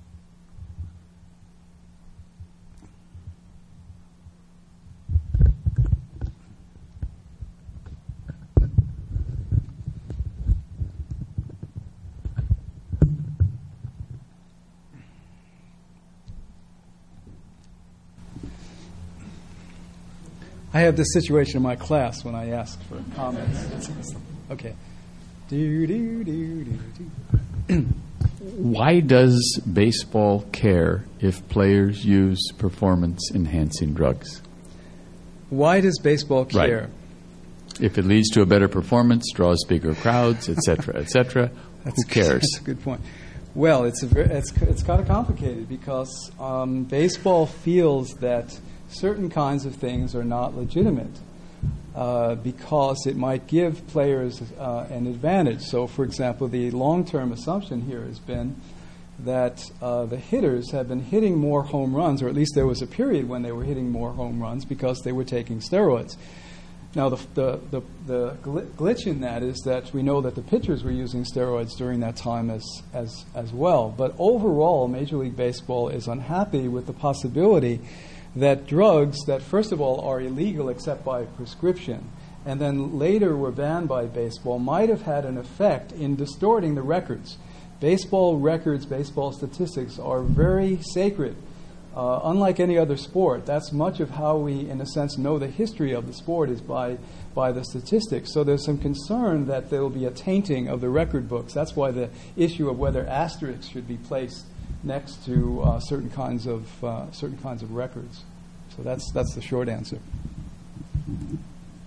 I have this situation in my class when I ask for comments. Okay. Do, do, do, do, do. Why does baseball care if players use performance-enhancing drugs? Why does baseball care? Right. If it leads to a better performance, draws bigger crowds, et cetera, et cetera, who cares? That's a good point. Well, it's a very, it's it's kind of complicated because um, baseball feels that certain kinds of things are not legitimate uh, because it might give players uh, an advantage. So, for example, the long-term assumption here has been that uh, the hitters have been hitting more home runs, or at least there was a period when they were hitting more home runs because they were taking steroids. Now, the the, the, the glitch in that is that we know that the pitchers were using steroids during that time as, as, as well. But overall, Major League Baseball is unhappy with the possibility that drugs that, first of all, are illegal except by prescription, and then later were banned by baseball, might have had an effect in distorting the records. Baseball records, baseball statistics are very sacred. Uh, unlike any other sport, that's much of how we, in a sense, know the history of the sport is by, by the statistics. So there's some concern that there will be a tainting of the record books. That's why the issue of whether asterisks should be placed next to uh, certain kinds of uh, certain kinds of records. So that's that's the short answer.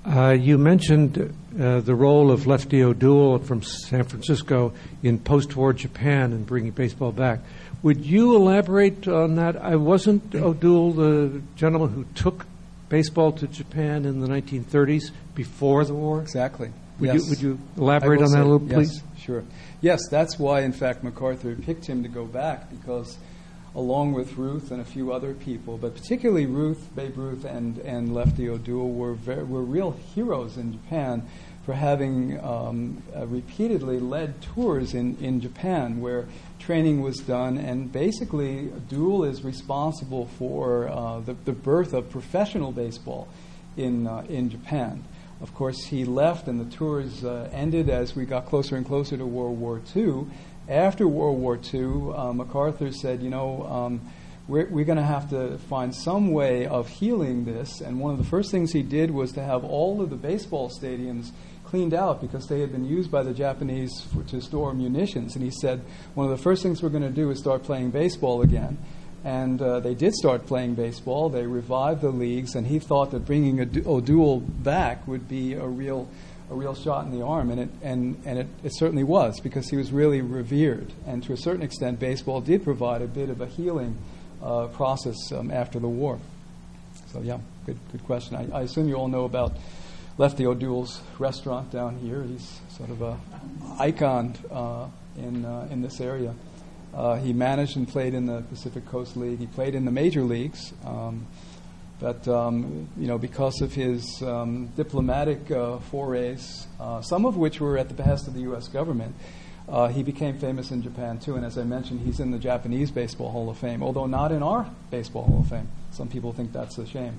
Uh, you mentioned uh, the role of Lefty O'Doul from San Francisco in post-war Japan and bringing baseball back. Would you elaborate on that? I wasn't O'Doul the gentleman who took baseball to Japan in the nineteen thirties before the war? Exactly. Would, yes. you, would you elaborate on that a little, yes, please? Sure. Yes, that's why, in fact, MacArthur picked him to go back, because along with Ruth and a few other people, but particularly Ruth, Babe Ruth, and, and Lefty O'Doul were very, were real heroes in Japan for having um, uh, repeatedly led tours in, in Japan where training was done, and basically O'Doul is responsible for uh, the, the birth of professional baseball in uh, in Japan. Of course, he left and the tours uh, ended as we got closer and closer to World War Two. After World War Two, uh, MacArthur said, you know, um, we're, we're going to have to find some way of healing this. And one of the first things he did was to have all of the baseball stadiums cleaned out because they had been used by the Japanese for, to store munitions. And he said, one of the first things we're going to do is start playing baseball again. And uh, they did start playing baseball. They revived the leagues, and he thought that bringing O'Doul back would be a real a real shot in the arm, and it and, and it, it certainly was, because he was really revered. And to a certain extent, baseball did provide a bit of a healing uh, process um, after the war. So, yeah, good good question. I, I assume you all know about Lefty O'Doul's restaurant down here. He's sort of a icon uh, in uh, in this area. Uh, he managed and played in the Pacific Coast League. He played in the major leagues, um, but um, you know, because of his um, diplomatic uh, forays, uh, some of which were at the behest of the U S government, uh, he became famous in Japan too. And as I mentioned, he's in the Japanese Baseball Hall of Fame, although not in our Baseball Hall of Fame. Some people think that's a shame.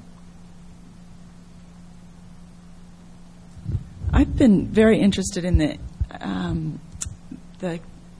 I've been very interested in the um, the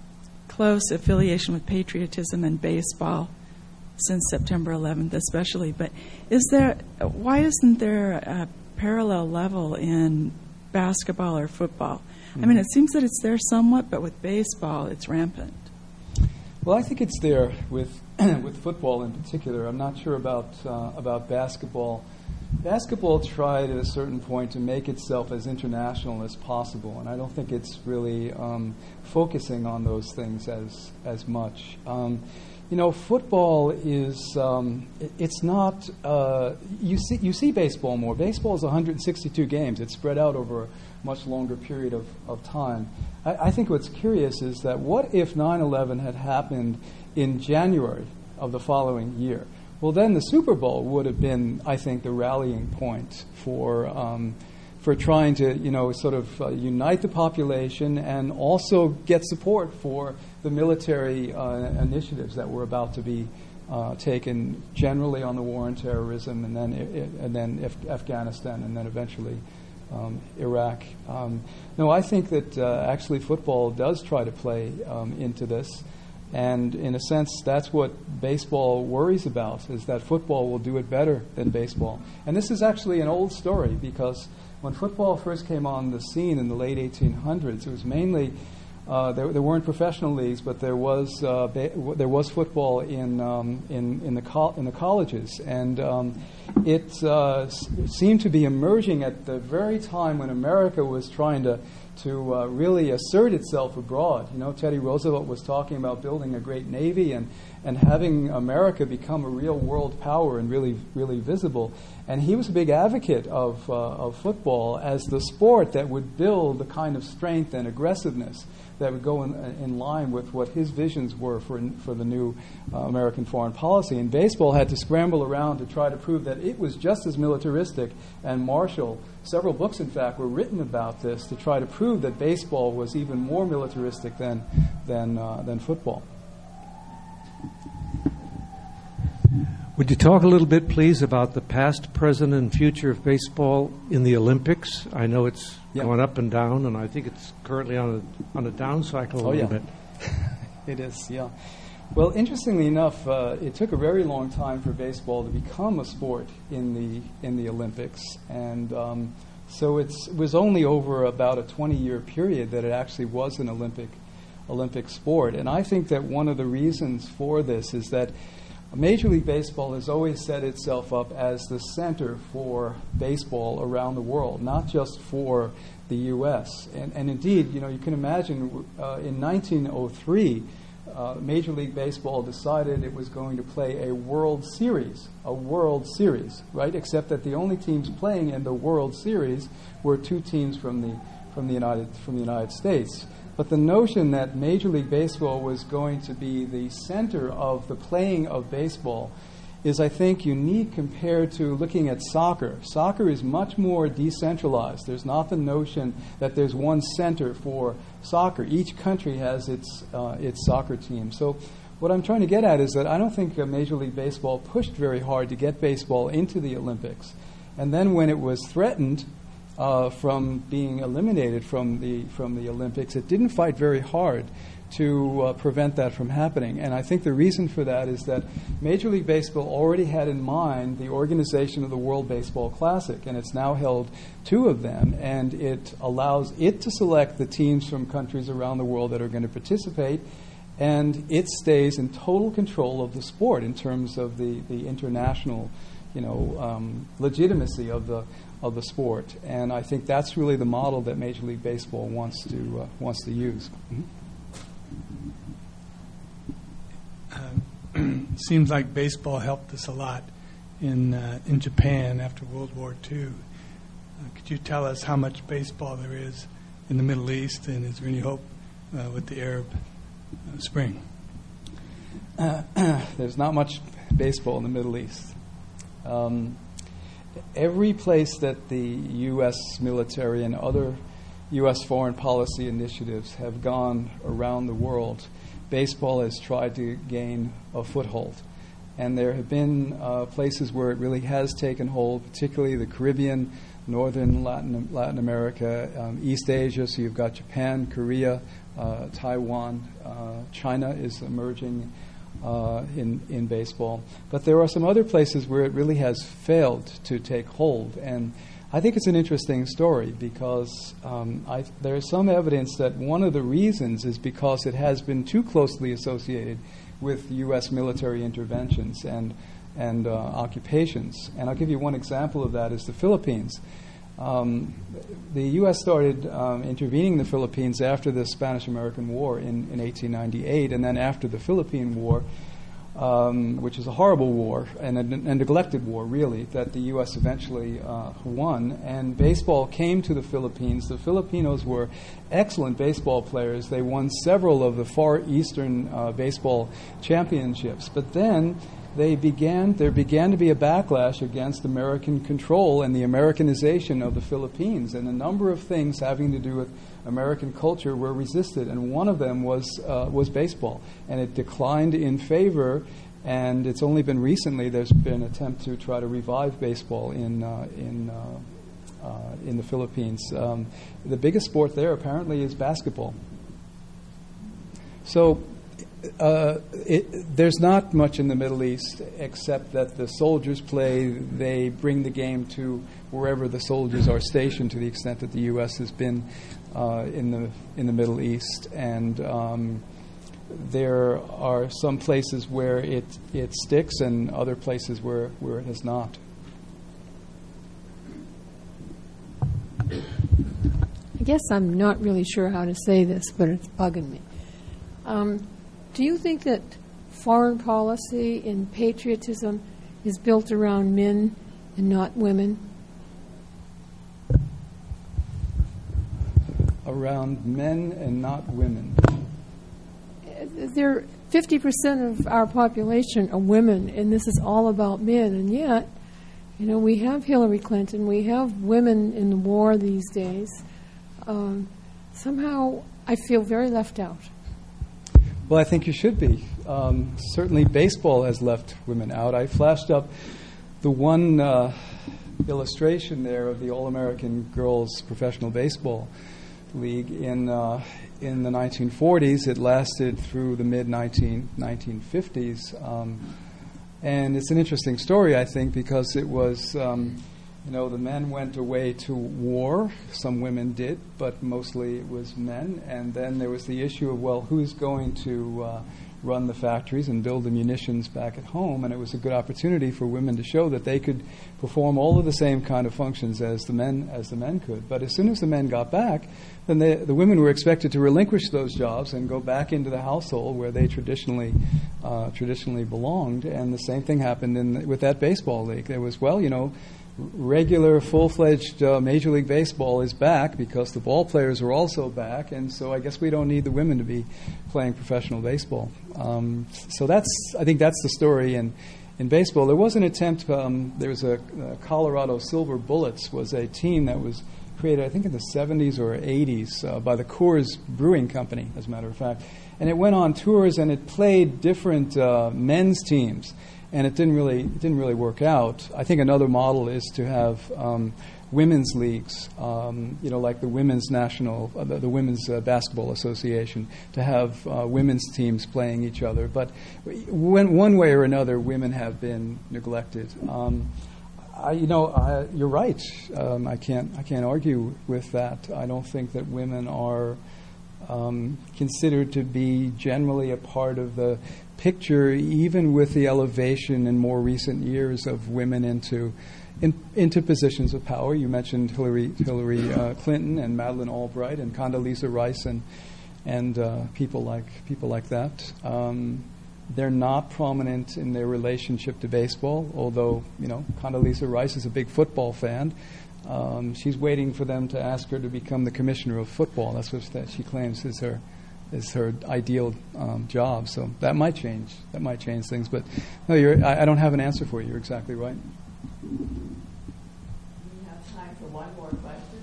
close affiliation with patriotism and baseball since September eleventh, especially. But is there? Why isn't there a parallel level in basketball or football? Mm-hmm. I mean, it seems that it's there somewhat, but with baseball, it's rampant. Well, I think it's there with with football in particular. I'm not sure about uh, about basketball. Basketball tried at a certain point to make itself as international as possible, and I don't think it's really um, focusing on those things as as much. Um, you know, football is um, it, it's not. Uh, you see you see baseball more. Baseball is one hundred sixty-two games. It's spread out over a much longer period of, of time. I, I think what's curious is that what if nine eleven had happened in January of the following year? Well, then the Super Bowl would have been, I think, the rallying point for um, for trying to, you know, sort of uh, unite the population and also get support for the military uh, initiatives that were about to be uh, taken, generally on the war on terrorism, and then I- and then Af- Afghanistan, and then eventually um, Iraq. Um, no, I think that uh, actually football does try to play um, into this. And in a sense, that's what baseball worries about, is that football will do it better than baseball. And this is actually an old story, because when football first came on the scene in the late eighteen hundreds, it was mainly, uh, there, there weren't professional leagues, but there was uh, ba- there was football in um, in in the col- in the colleges, and um, it uh, s- seemed to be emerging at the very time when America was trying to. to uh, really assert itself abroad. You know, Teddy Roosevelt was talking about building a great navy and, and having America become a real world power and really, really visible. And he was a big advocate of, uh, of football as the sport that would build the kind of strength and aggressiveness that would go in, in line with what his visions were for for the new uh, American foreign policy. And baseball had to scramble around to try to prove that it was just as militaristic and martial. Several books, in fact, were written about this to try to prove that baseball was even more militaristic than than uh, than football. Would you talk a little bit, please, about the past, present, and future of baseball in the Olympics? I know it's yeah. going up and down, and I think it's currently on a on a down cycle a oh, little yeah. bit. It is, yeah. Well, interestingly enough, uh, it took a very long time for baseball to become a sport in the in the Olympics, and um, so it's, it was only over about a twenty-year period that it actually was an Olympic Olympic sport. And I think that one of the reasons for this is that Major League Baseball has always set itself up as the center for baseball around the world, not just for the U S. And, and indeed, you know, you can imagine uh, in nineteen oh three, uh, Major League Baseball decided it was going to play a World Series, a World Series, right? Except that the only teams playing in the World Series were two teams from the from the United from the United States. But the notion that Major League Baseball was going to be the center of the playing of baseball is, I think, unique compared to looking at soccer. Soccer is much more decentralized. There's not the notion that there's one center for soccer. Each country has its uh, its soccer team. So what I'm trying to get at is that I don't think uh, Major League Baseball pushed very hard to get baseball into the Olympics. And then when it was threatened Uh, from being eliminated from the from the Olympics, it didn't fight very hard to uh, prevent that from happening. And I think the reason for that is that Major League Baseball already had in mind the organization of the World Baseball Classic, and it's now held two of them, and it allows it to select the teams from countries around the world that are going to participate, and it stays in total control of the sport in terms of the, the international, you know, um, legitimacy of the of the sport. And I think that's really the model that Major League Baseball wants to uh, wants to use. Mm-hmm. Uh, seems like baseball helped us a lot in uh, in Japan after World War Two. Uh, could you tell us how much baseball there is in the Middle East, and is there any hope uh, with the Arab uh, Spring? Uh, there's not much baseball in the Middle East. Um, every place that the U S military and other U S foreign policy initiatives have gone around the world, baseball has tried to gain a foothold. And there have been uh, places where it really has taken hold, particularly the Caribbean, Northern Latin, Latin America, um, East Asia. So you've got Japan, Korea, uh, Taiwan, uh, China is emerging Uh, in, in baseball. But there are some other places where it really has failed to take hold. And I think it's an interesting story because um, I, there is some evidence that one of the reasons is because it has been too closely associated with U S military interventions and, and uh, occupations. And I'll give you one example of that is the Philippines. Um, the U S started um, intervening in the Philippines after the Spanish-American War in, in eighteen ninety-eight, and then after the Philippine War, um, which is a horrible war and a, a neglected war, really, that the U S eventually uh, won. And baseball came to the Philippines. The Filipinos were excellent baseball players. They won several of the Far Eastern uh, baseball championships. But then They began. There began to be a backlash against American control and the Americanization of the Philippines, and a number of things having to do with American culture were resisted. And one of them was uh, was baseball, and it declined in favor. And it's only been recently there's been an attempt to try to revive baseball in uh, in uh, uh, in the Philippines. Um, the biggest sport there apparently is basketball. So. Uh, it, there's not much in the Middle East except that the soldiers play. They bring the game to wherever the soldiers are stationed, to the extent that the U S has been uh, in the in the Middle East. And um, there are some places where it it sticks, and other places where, where it has not. I guess I'm not really sure how to say this, but it's bugging me. Um, Do you think that foreign policy and patriotism is built around men and not women? Around men and not women. There, fifty percent of our population are women, and this is all about men. And yet, you know, we have Hillary Clinton, we have women in the war these days. Um, somehow, I feel very left out. Well, I think you should be. Um, certainly baseball has left women out. I flashed up the one uh, illustration there of the All-American Girls Professional Baseball League in uh, in the nineteen forties. It lasted through the mid nineteen fifties. Um, and it's an interesting story, I think, because it was... Um, You know, the men went away to war. Some women did, but mostly it was men. And then there was the issue of, well, who's going to uh, run the factories and build the munitions back at home, and it was a good opportunity for women to show that they could perform all of the same kind of functions as the men as the men could. But as soon as the men got back, then they, the women were expected to relinquish those jobs and go back into the household where they traditionally uh, traditionally belonged. And the same thing happened in with that baseball league. There was, well, you know, regular full-fledged uh, Major League Baseball is back because the ball players are also back, and so I guess we don't need the women to be playing professional baseball. Um, so that's, I think that's the story in, in baseball. There was an attempt, um, there was a uh, Colorado Silver Bullets was a team that was created, I think in the seventies or eighties uh, by the Coors Brewing Company, as a matter of fact. And it went on tours and it played different uh, men's teams. And it didn't really it didn't really work out. I think another model is to have um, women's leagues, um, you know, like the Women's National, uh, the, the Women's uh, Basketball Association, to have uh, women's teams playing each other. But when, one way or another, women have been neglected. Um, I, you know, I, you're right. Um, I can't I can't argue with that. I don't think that women are um, considered to be generally a part of the picture, even with the elevation in more recent years of women into in, into positions of power. You mentioned Hillary Hillary uh, Clinton and Madeleine Albright and Condoleezza Rice and and uh, people like people like that. Um, they're not prominent in their relationship to baseball, although you know Condoleezza Rice is a big football fan. Um, she's waiting for them to ask her to become the commissioner of football. That's what that she claims is her. is her ideal um, job. So that might change. That might change things. But no, you're, I, I don't have an answer for you. You're exactly right. We have time for one more question.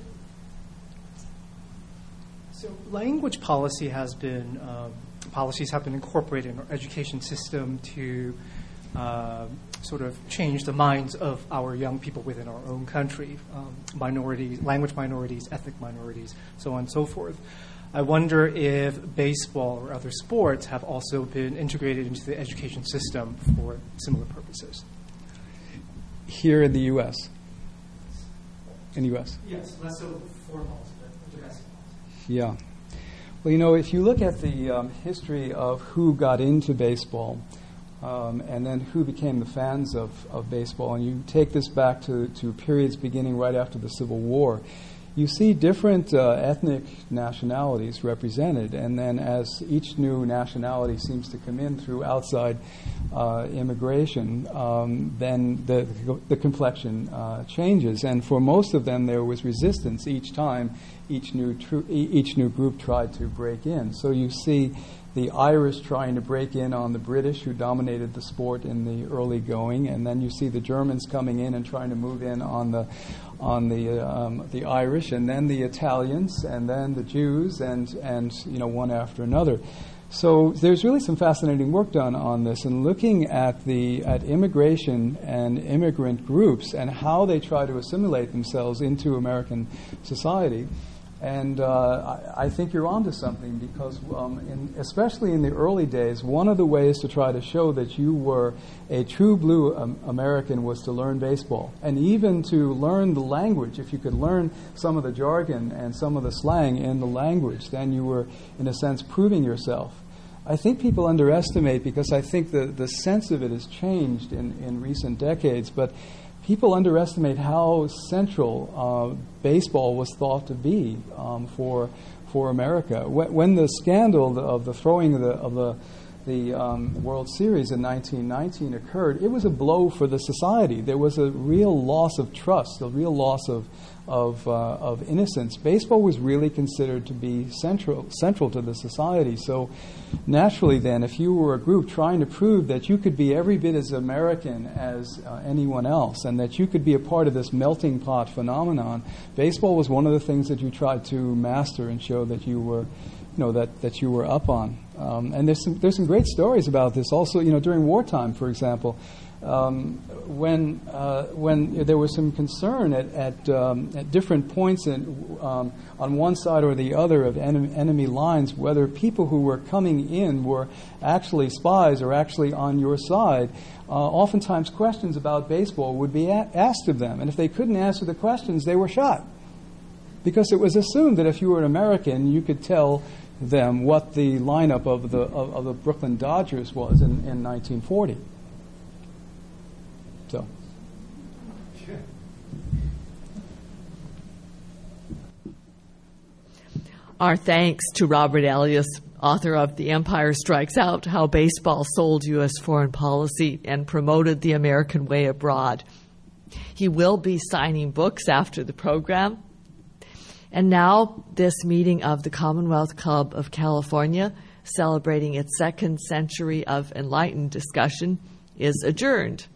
So language policy has been, um, policies have been incorporated in our education system to uh, sort of change the minds of our young people within our own country, um, minorities, language minorities, ethnic minorities, so on and so forth. I wonder if baseball or other sports have also been integrated into the education system for similar purposes. Here in the U S? In the U S? Yes, less so formal, but domestic. Yeah. Well, you know, if you look at the um, history of who got into baseball um, and then who became the fans of, of baseball, and you take this back to, to periods beginning right after the Civil War, you see different uh, ethnic nationalities represented, and then as each new nationality seems to come in through outside uh, immigration, um, then the, the complexion uh, changes. And for most of them, there was resistance each time each new tr- each new group tried to break in. So you see the Irish trying to break in on the British, who dominated the sport in the early going, and then you see the Germans coming in and trying to move in on the on the um, the Irish, and then the Italians, and then the Jews, and and you know one after another. So there's really some fascinating work done on this, and looking at the at immigration and immigrant groups and how they try to assimilate themselves into American society. And uh, I, I think you're onto something, because um, in, especially in the early days, one of the ways to try to show that you were a true blue um, American was to learn baseball. And even to learn the language. If you could learn some of the jargon and some of the slang in the language, then you were, in a sense, proving yourself. I think people underestimate, because I think the, the sense of it has changed in, in recent decades, but people underestimate how central uh, baseball was thought to be um, for for America. When, when the scandal of the throwing of the of the, the um, World Series in nineteen nineteen occurred, it was a blow for the society. There was a real loss of trust, a real loss of of uh, of innocence. Baseball was really considered to be central central to the society. So naturally, then, if you were a group trying to prove that you could be every bit as American as uh, anyone else, and that you could be a part of this melting pot phenomenon, baseball was one of the things that you tried to master and show that you were, you know, that, that you were up on. Um, and there's some, there's some great stories about this. Also, you know, during wartime, for example, um, when uh, when there was some concern at at, um, at different points in, um, on one side or the other of en- enemy lines, whether people who were coming in were actually spies or actually on your side, uh, oftentimes questions about baseball would be a- asked of them. And if they couldn't answer the questions, they were shot. Because it was assumed that if you were an American, you could tell them what the lineup of the of, of the Brooklyn Dodgers was in, in nineteen forty. So. Our thanks to Robert Elias, author of The Empire Strikes Out, How Baseball Sold U S Foreign Policy and Promoted the American Way Abroad. He will be signing books after the program. And now, this meeting of the Commonwealth Club of California, celebrating its second century of enlightened discussion, is adjourned.